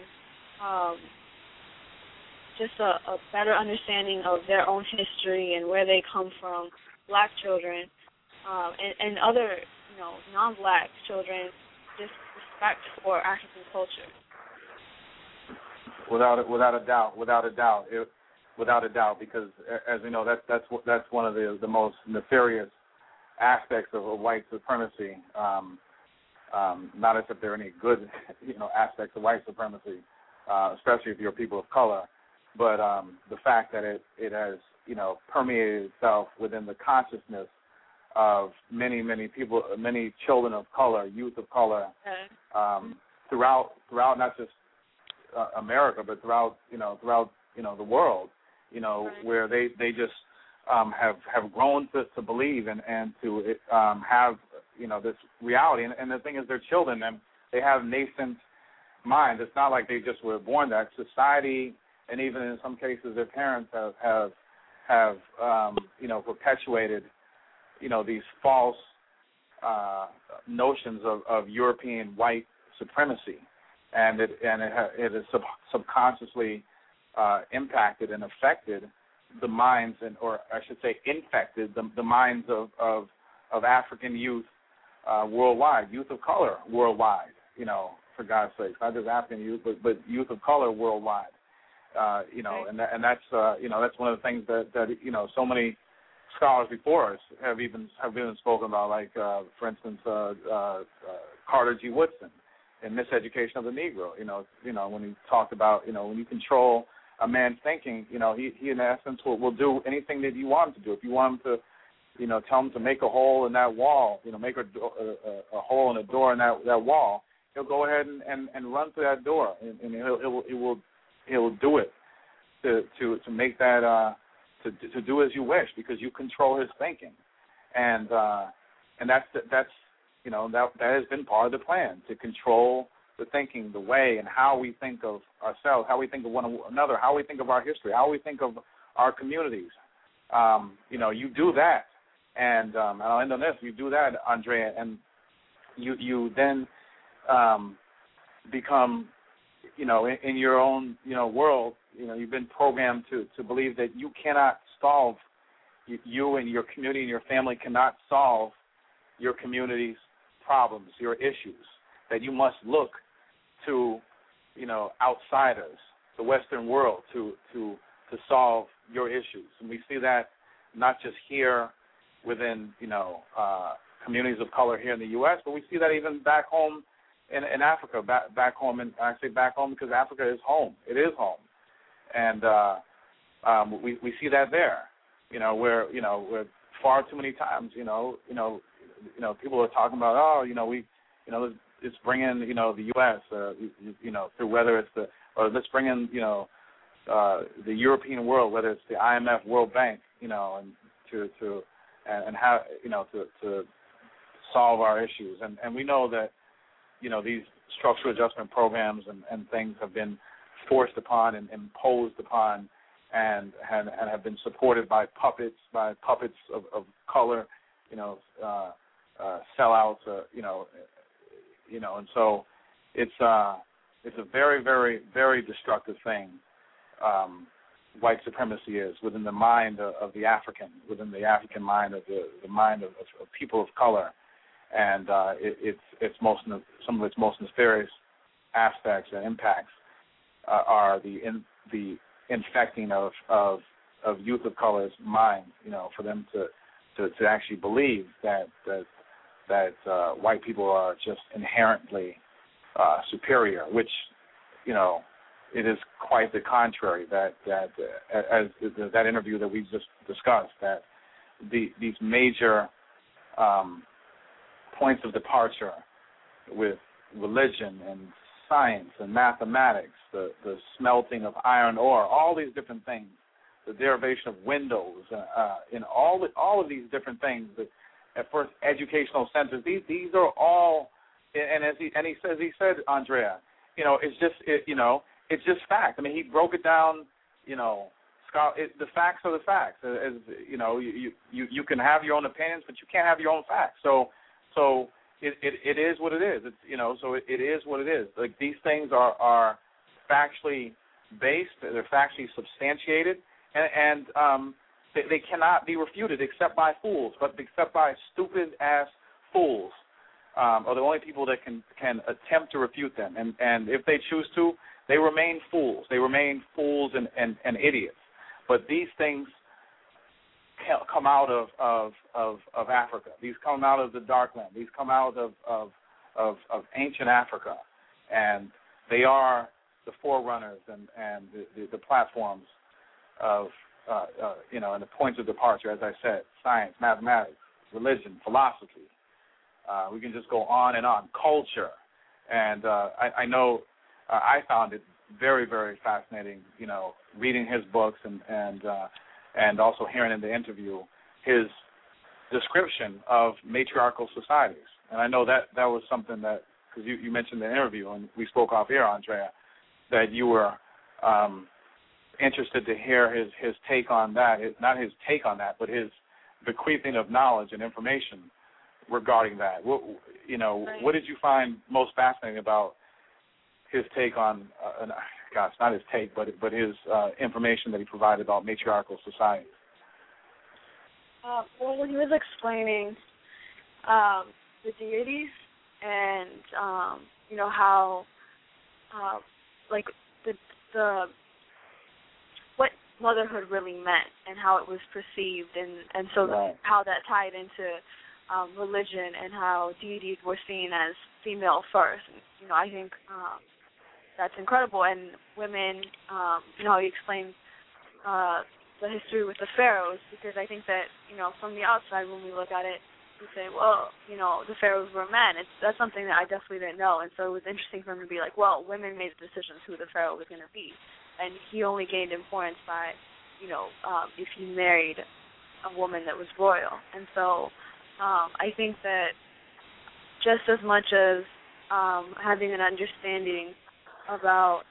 just a better understanding of their own history and where they come from. Black children and other non-black children, just respect for African culture. Without a doubt, because as we know, that's one of the most nefarious aspects of white supremacy. Not as if there are any good, aspects of white supremacy, especially if you're people of color, but the fact that it has, permeated itself within the consciousness of many people, many children of color, youth of color, throughout not just America, but throughout the world, where they just have grown to believe and to have this reality. And the thing is, they're children, and nascent minds. It's not like they just were born that. Society, and even in some cases their parents have perpetuated, these false notions of European white supremacy, and it has subconsciously impacted and affected the minds, or I should say infected the minds of African youth worldwide, youth of color worldwide, for God's sake, not just African youth, but youth of color worldwide, and that's that's one of the things that so many scholars before us have even spoken about, like for instance Carter G. Woodson in Miseducation of the Negro. When he talked about when you control a man's thinking, he in essence will do anything that you want him to do. If you want him to, tell him to make a hole in that wall, make a hole in a door in that wall, he'll go ahead and run through that door, and he'll do it to make that to do as you wish, because you control his thinking, and that's that has been part of the plan, to control the thinking, the way, and how we think of ourselves, how we think of one another, how we think of our history, how we think of our communities. You do that, and I'll end on this. You do that, Andrea, and you then become, in your own, world, you've been programmed to believe that you cannot solve, you and your community and your family cannot solve your community's problems, your issues, that you must look to, outsiders, the Western world, to solve your issues. And we see that not just here within, communities of color here in the U.S., but we see that even back home in Africa, back home, and I say back home because Africa is home. It is home. And we see that there, where far too many times, people are talking about, let's bring in, the U.S., through whether it's let's bring in, the European world, whether it's the IMF, World Bank, and how, to solve our issues. And we know that, these structural adjustment programs and things have been forced upon and imposed upon and have been supported by puppets of color, sellouts, and so it's a very, very, very destructive thing. White supremacy is within the mind of the African, within the African mind, of the mind of people of color, and it's some of its most nefarious aspects and impacts are the infecting of youth of color's mind, for them to actually believe that white people are just inherently superior, which, it is quite the contrary. That as that interview that we just discussed, that these major points of departure with religion and science and mathematics, the smelting of iron ore, all these different things, the derivation of windows, in all of these different things. At first, educational centers. These are all, and he said, Andrea, it's just fact. I mean, he broke it down. The facts are the facts. As you can have your own opinions, but you can't have your own facts. So it is what it is. It's so it is what it is. Like, these things are factually based. They're factually substantiated, and they cannot be refuted except by fools, but except by stupid-ass fools are the only people that can attempt to refute them. And if they choose to, they remain fools. They remain fools and idiots. But these things come out of Africa. These come out of the dark land. These come out of ancient Africa. And they are the forerunners and the platforms of and the points of departure, as I said: science, mathematics, religion, philosophy. We can just go on and on. Culture, and I know I found it very, very fascinating. Reading his books and also hearing in the interview his description of matriarchal societies. And I know that was something that because you mentioned the interview, and we spoke off air, Andrea, that you were interested to hear his take on that. Not his take on that, but his bequeathing of knowledge and information regarding that. What did you find most fascinating about his take on, not his take, but his information that he provided about matriarchal society? Well, when he was explaining the deities and how like the what motherhood really meant and how it was perceived, and so right. how that tied into religion and how deities were seen as female first. I think that's incredible. And women, how he explained the history with the pharaohs, because I think that, from the outside when we look at it, we say, well, the pharaohs were men. That's something that I definitely didn't know. And so it was interesting for him to be like, well, women made the decisions who the pharaoh was going to be. And he only gained importance by, if he married a woman that was royal. And so I think that just as much as having an understanding about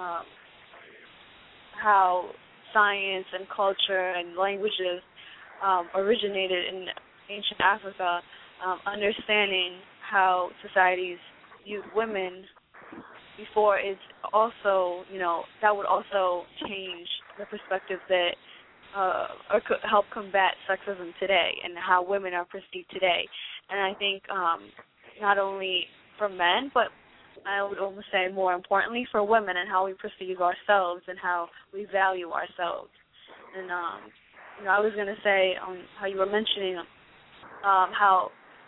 how science and culture and languages originated in ancient Africa, understanding how societies viewed women before is also, that would also change the perspective that or could help combat sexism today and how women are perceived today. And I think not only for men, but I would almost say more importantly for women and how we perceive ourselves and how we value ourselves. And, I was going to say how you were mentioning how,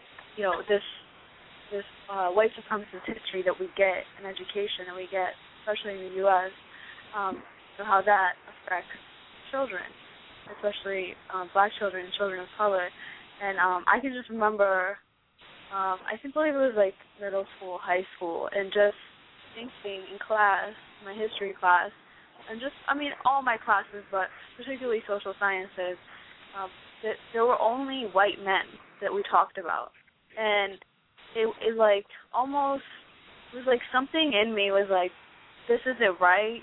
this white supremacist history that we get in education and we get, especially in the U.S., how that affects children, especially black children and children of color. And I can just remember, I believe it was like middle school, high school, and just thinking in class, my history class, and just, all my classes, but particularly social sciences, that there were only white men that we talked about. And it like almost, it was like something in me was like, this isn't right,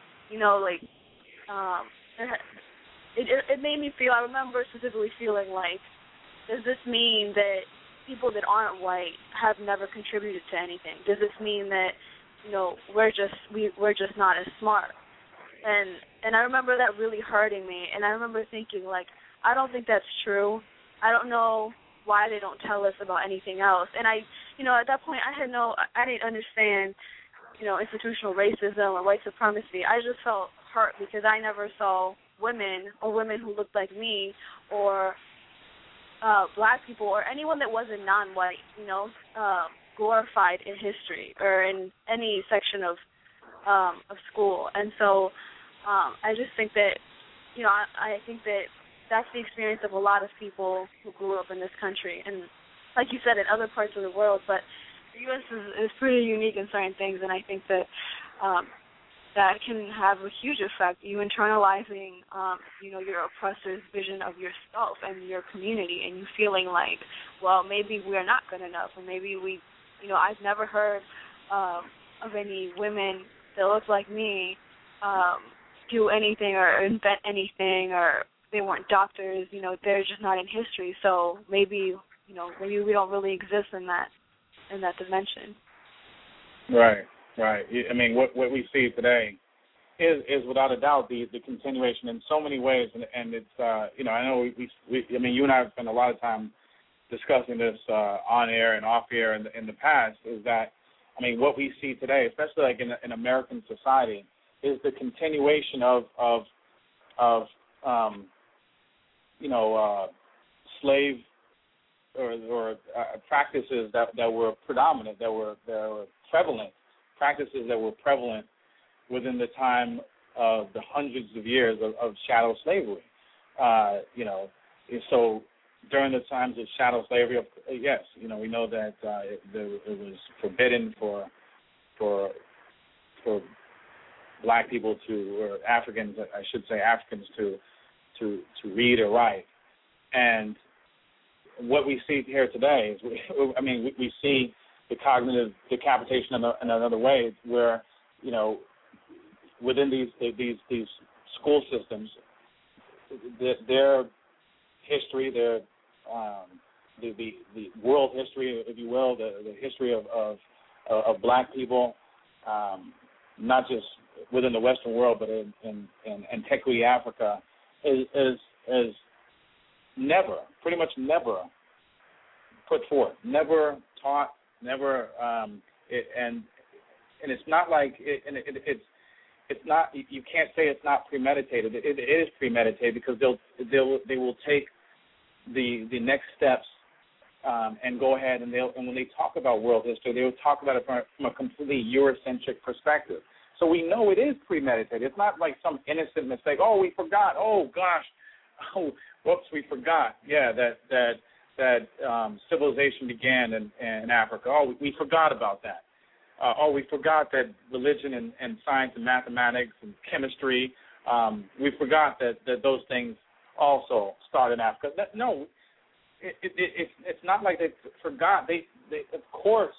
it made me feel, I remember specifically feeling like, does this mean that people that aren't white have never contributed to anything? Does this mean that, we're just not as smart? And I remember that really hurting me, and I remember thinking, like, I don't think that's true. I don't know why they don't tell us about anything else. And I, at that point, I didn't understand, institutional racism or white supremacy. I just felt hurt because I never saw women or women who looked like me or black people or anyone that wasn't non-white, glorified in history or in any section of school. And so I just think that, I think that that's the experience of a lot of people who grew up in this country. And like you said, in other parts of the world, but the U.S. is pretty unique in certain things, and I think that that can have a huge effect, you internalizing, your oppressor's vision of yourself and your community, and you feeling like, well, maybe we're not good enough, or maybe we, I've never heard of any women that look like me do anything or invent anything, or they weren't doctors, they're just not in history, so maybe, maybe we don't really exist in that dimension. Right. What we see today is without a doubt the continuation in so many ways, and it's I know we you and I have spent a lot of time discussing this on air and off air in the past. Is that what we see today, especially like in American society, is the continuation of slave or practices that were predominant, that were prevalent. Practices that were prevalent within the time of the hundreds of years of chattel slavery. So during the times of chattel slavery, yes, we know that it was forbidden for black people or Africans, I should say Africans, to read or write. And what we see here today is, we see the cognitive decapitation in another way, where within these school systems, their history, their the world history, if you will, the history of black people, not just within the Western world, but in Antiquity Africa, is never, pretty much never put forth, never taught, never, and it's not like it's not. You can't say it's not premeditated. It is premeditated because they will take the next steps and go ahead and when they talk about world history, they will talk about it from a completely Eurocentric perspective. So we know it is premeditated. It's not like some innocent mistake. Oh, we forgot. Oh gosh. Oh, whoops, we forgot. Yeah, that civilization began in Africa. Oh, we forgot about that. We forgot that religion and science and mathematics and chemistry. We forgot that those things also started in Africa. No, it's not like they forgot. They of course.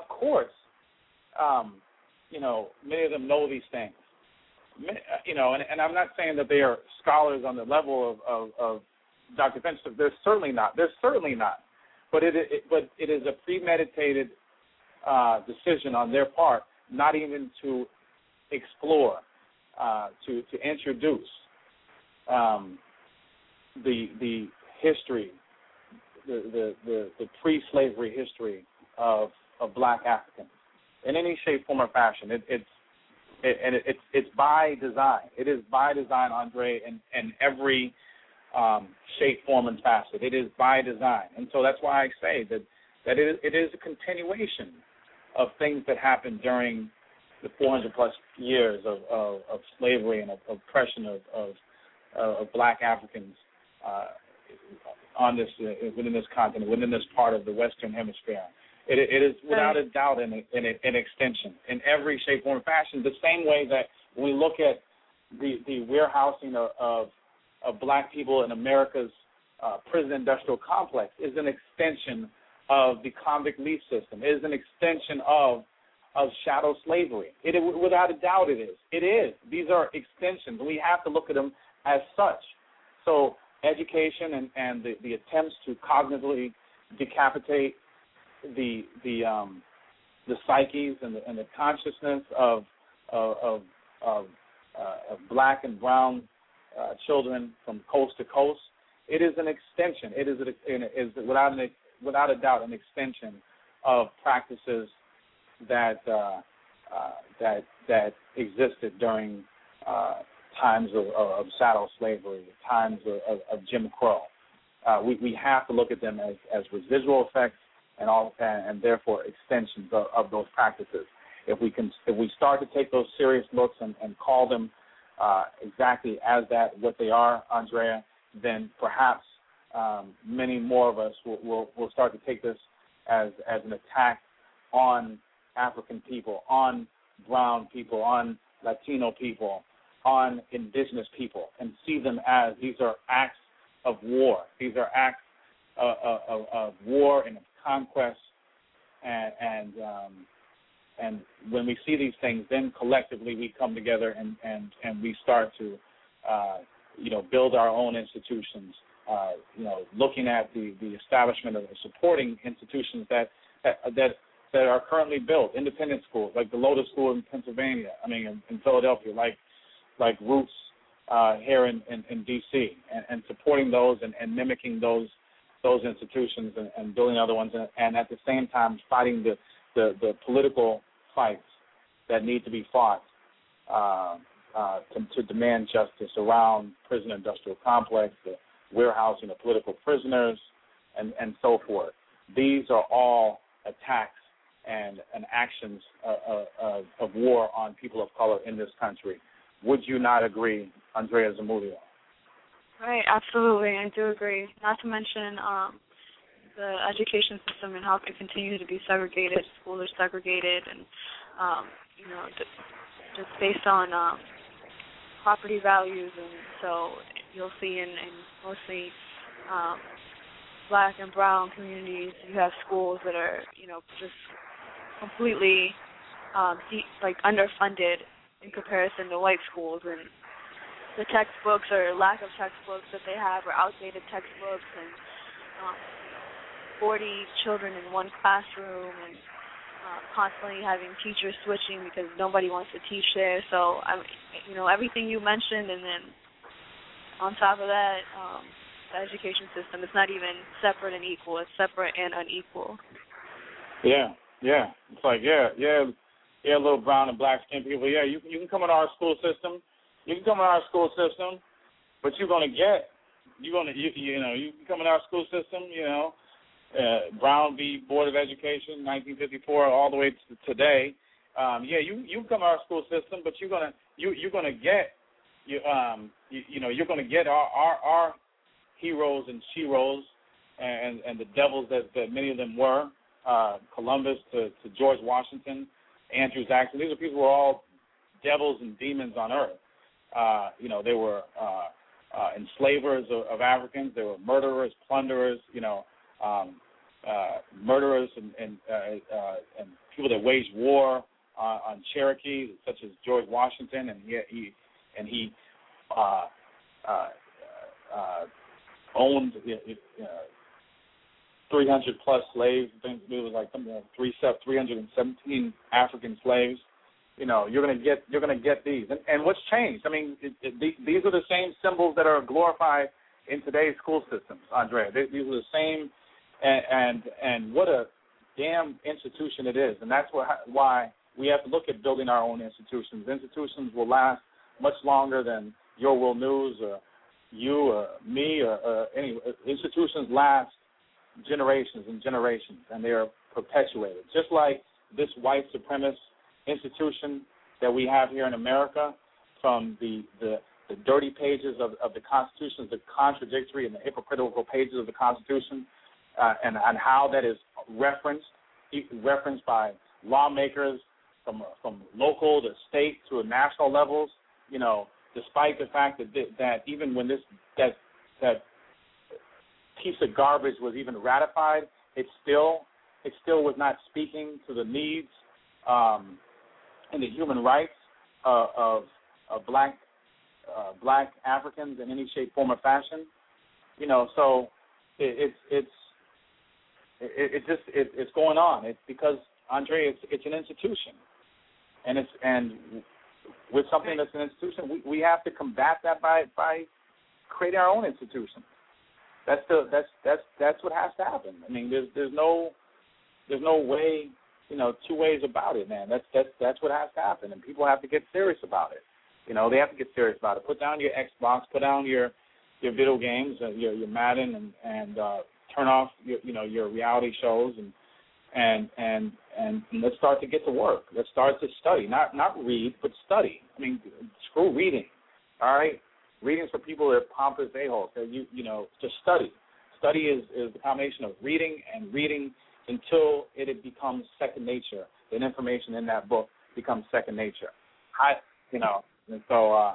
Many of them know these things. And I'm not saying that they are scholars on the level of Dr. Finch. They're certainly not. But it is a premeditated decision on their part, not even to explore, to introduce the history, the pre-slavery history of black Africans in any shape, form, or fashion. It's by design. It is by design, Andre, in every shape, form, and facet. It is by design, and so that's why I say that it is a continuation of things that happened during the 400-plus years of slavery and of oppression of black Africans within this continent, within this part of the Western Hemisphere. It is without a doubt an extension in every shape, form, and fashion. The same way that when we look at the warehousing of black people in America's prison industrial complex is an extension of the convict lease system. It is an extension of shadow slavery. Without a doubt it is. It is. These are extensions. We have to look at them as such. So education and the attempts to cognitively decapitate the psyches and the consciousness of black and brown children from coast to coast. It is an extension. It is without a doubt an extension of practices that existed during times of chattel slavery, times of Jim Crow. We have to look at them as residual effects and therefore extensions of those practices. If we start to take those serious looks and call them exactly as what they are, Andrea, then perhaps many more of us will start to take this as an attack on African people, on brown people, on Latino people, on indigenous people, and see them as these are acts of war. These are acts of war and of conquest, and when we see these things, then collectively we come together and we start to build our own institutions. Looking at the establishment of supporting institutions that are currently built, independent schools like the Lotus School in Pennsylvania. In Philadelphia, like Roots here in D.C. and supporting those and mimicking those institutions and building other ones, and at the same time fighting the political fights that need to be fought to demand justice around prison industrial complex, the warehousing of political prisoners, and so forth. These are all attacks and actions of war on people of color in this country. Would you not agree, Andrea Zamudio? Right, absolutely, I do agree. Not to mention the education system and how it continues to be segregated. Schools are segregated, and just based on property values, and so you'll see in mostly black and brown communities, you have schools that are just completely underfunded in comparison to white schools, and the textbooks or lack of textbooks that they have are outdated textbooks, and 40 children in one classroom, and constantly having teachers switching because nobody wants to teach there. So, everything you mentioned, and then on top of that, the education system, it's not even separate and equal. It's separate and unequal. Yeah. It's like, little brown and black skinned people. Yeah, you can come in our school system. You can come in our school system, but you can come in our school system, Brown v. Board of Education, 1954, all the way to today. You can come in our school system, but you're gonna get you're gonna get our heroes and sheroes and the devils that many of them were, Columbus to George Washington, Andrew Jackson. These are people who were all devils and demons on earth. They were enslavers of Africans. They were murderers, plunderers, murderers and people that waged war on Cherokee, such as George Washington, and he owned 300 plus slaves. I think it was like something like 317 African slaves. You're gonna get these. And what's changed? I mean, these are the same symbols that are glorified in today's school systems, Andrea. These are the same, and what a damn institution it is. And that's why we have to look at building our own institutions. Institutions will last much longer than Your World News or you or me or any. Institutions last generations and generations, and they are perpetuated. Just like this white supremacist institution that we have here in America, from the dirty pages of the Constitution, the contradictory and the hypocritical pages of the Constitution, and how that is referenced by lawmakers from local to state to national levels. Despite the fact that even when that piece of garbage was even ratified, it still was not speaking to the needs and the human rights of black Africans in any shape, form, or fashion. So it's going on. It's because, Andre, it's an institution, and with something that's an institution, we have to combat that by creating our own institution. That's what has to happen. I mean, there's no way, two ways about it, man. That's what has to happen, and people have to get serious about it. They have to get serious about it. Put down your Xbox, put down your video games, your Madden, and turn off your reality shows, and let's start to get to work. Let's start to study, not read, but study. I mean, screw reading. All right. Reading's for people that are pompous a-holes. Just study. Study is the combination of reading and reading until it becomes second nature. The information in that book becomes second nature. And so,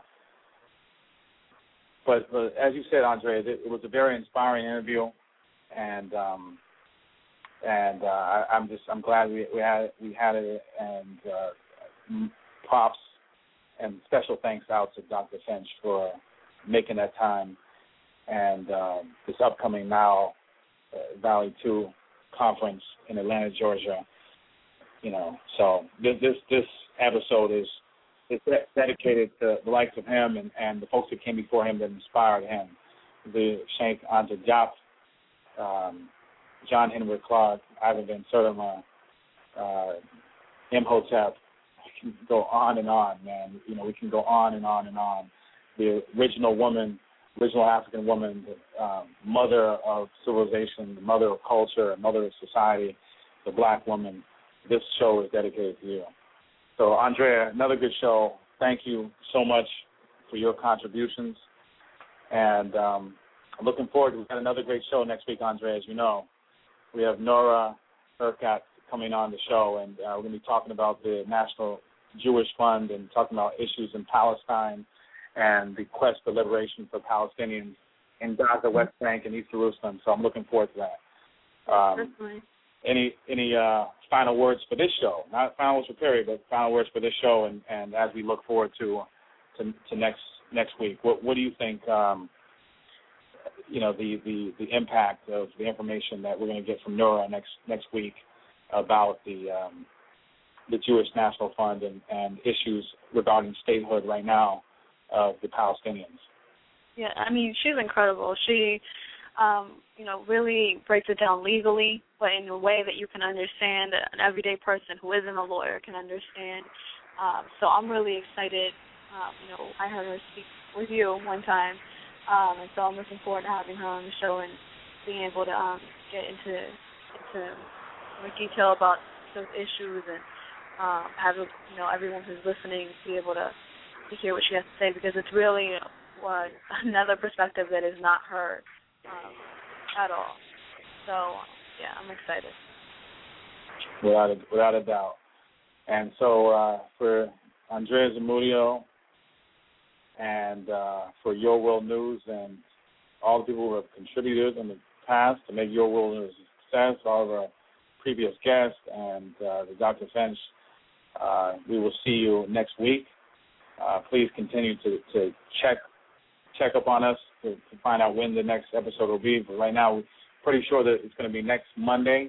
but as you said, Andre, it was a very inspiring interview, and I'm glad we had it, and props and special thanks out to Dr. Finch for making that time, and this upcoming Nile Valley 2 conference in Atlanta, Georgia. So this episode is dedicated to the likes of him and the folks that came before him that inspired him. The Sheikh Anta Diop, John Henry Clark, Ivan Van Sertima, Imhotep. We can go on and on, man. We can go on and on and on. The original African woman, the mother of civilization, the mother of culture, mother of society, the black woman. This show is dedicated to you. So, Andrea, another good show. Thank you so much for your contributions. And I'm looking forward. We've got another great show next week, Andrea, as you know. We have Nora Erkat coming on the show, and we're going to be talking about the National Jewish Fund and talking about issues in Palestine and the quest for liberation for Palestinians in Gaza, West Bank, and East Jerusalem. So I'm looking forward to that. any final words for this show? Not final words for Perry, but final words for this show, and as we look forward to next week. What do you think? The impact of the information that we're going to get from Noura next week about the Jewish National Fund and issues regarding statehood right now of the Palestinians. Yeah, I mean, she's incredible. She, really breaks it down legally, but in a way that you can understand, an everyday person who isn't a lawyer can understand. So I'm really excited. I heard her speak with you one time, and so I'm looking forward to having her on the show and being able to get into more detail about those issues and have everyone who's listening be able to hear what she has to say, because it's really another perspective that is not heard at all. So yeah, I'm excited. Without a doubt. And so for Andrea Zamudio and for Your World News and all the people who have contributed in the past to make Your World News a success, all of our previous guests and the Dr. Finch, we will see you next week. Please continue to check up on us to find out when the next episode will be. But right now, we're pretty sure that it's going to be next Monday.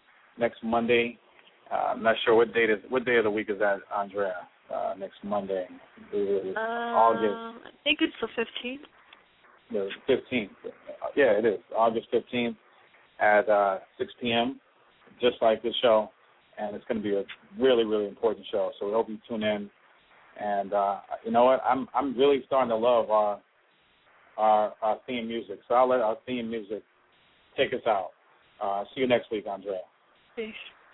I'm not sure what day of the week is that, Andrea. Next Monday, August. I think it's the 15th. The 15th. Yeah, it is. August 15th at 6 p.m., just like this show. And it's going to be a really, really important show. So we hope you tune in. And you know what? I'm really starting to love our theme music. So I'll let our theme music take us out. See you next week, Andrea. Peace.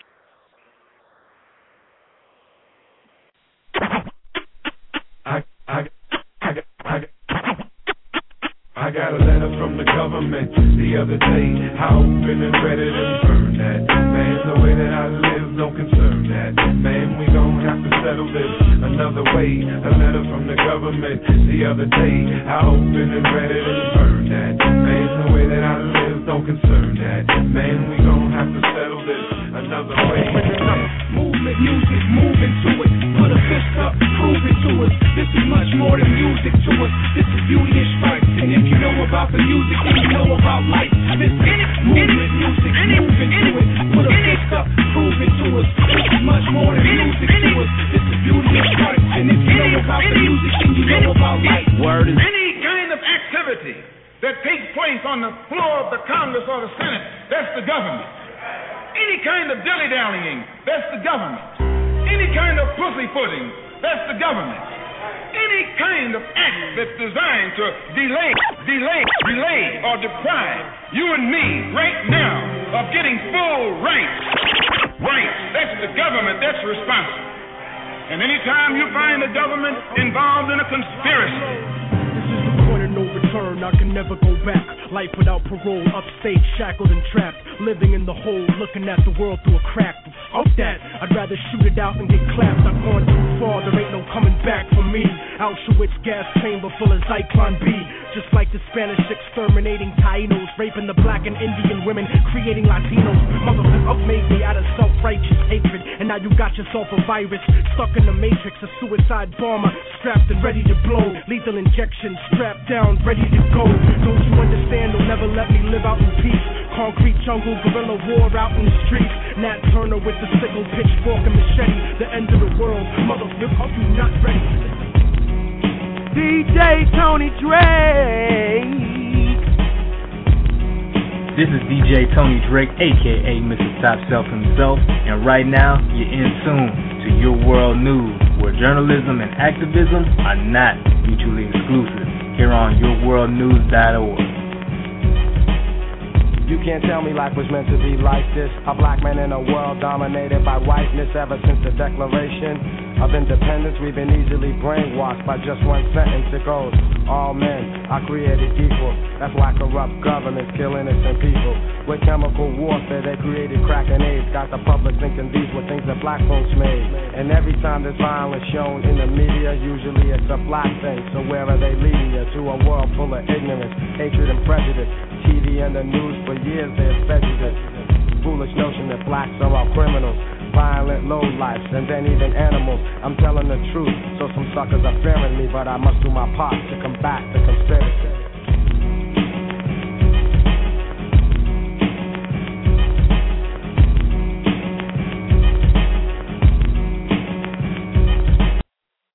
I got a letter from the government the other day. I opened and read it and burned that. Man, the way that I live don't concern that. Man, we gon' have to settle this another way. A letter from the government the other day. I opened and read it and burned that. Man, the way that I live don't concern that. Man, we gon' have to settle this another way. Movement, music, moving to it. Put a fist up, prove it to us. This is much more than music to us. This is beauty and strife. And if you know about the music, then you know about life. This is movement, music, moving to it. Put a fist up, prove it to us. This is much more than music to us. This is beauty and strife. And if you know about the music, then you know about life. Word is any kind of activity that takes place on the floor of the Congress or the Senate, that's the government. Any kind of dilly-dallying, that's the government. Any kind of pussyfooting, that's the government. Any kind of act that's designed to delay, or deprive you and me right now of getting full rights, that's the government that's responsible. And anytime you find the government involved in a conspiracy, no return, I can never go back. Life without parole, upstate, shackled and trapped. Living in the hole, looking at the world through a crack. Fuck that, I'd rather shoot it out and get clapped. I've gone too far, there ain't no coming back for me. Auschwitz gas chamber full of Zyklon B. Just like the Spanish exterminating Tainos, raping the black and Indian women, creating Latinos. Motherfucker made me out of self-righteous hatred. And now you got yourself a virus, stuck in the matrix. A suicide bomber, strapped and ready to blow. Lethal injection, strapped down, ready to go. Don't you understand? They'll never let me live out in peace. Concrete jungle, guerrilla war out in the streets. Nat Turner with the sickle, pitchfork and machete. The end of the world, motherfucker, are you not ready? DJ Tony Drake. This is DJ Tony Drake, a.k.a. Mr. Top Self himself, and right now, you're in tune to Your World News, where journalism and activism are not mutually exclusive, here on YourWorldNews.org. You can't tell me life was meant to be like this. A black man in a world dominated by whiteness ever since the Declaration of Independence. We've been easily brainwashed by just one sentence. It goes, all men are created equal. That's why corrupt governments kill innocent people. With chemical warfare, they created crack and AIDS. Got the public thinking these were things that black folks made. And every time there's violence shown in the media, usually it's a black thing. So where are they leading you? To a world full of ignorance, hatred, and prejudice. TV and the news for years, they're prejudice. foolish notion that blacks are all criminals, violent lowlifes, and then even animals. I'm telling the truth, so some suckers are fearing me, but I must do my part to combat the conspiracy.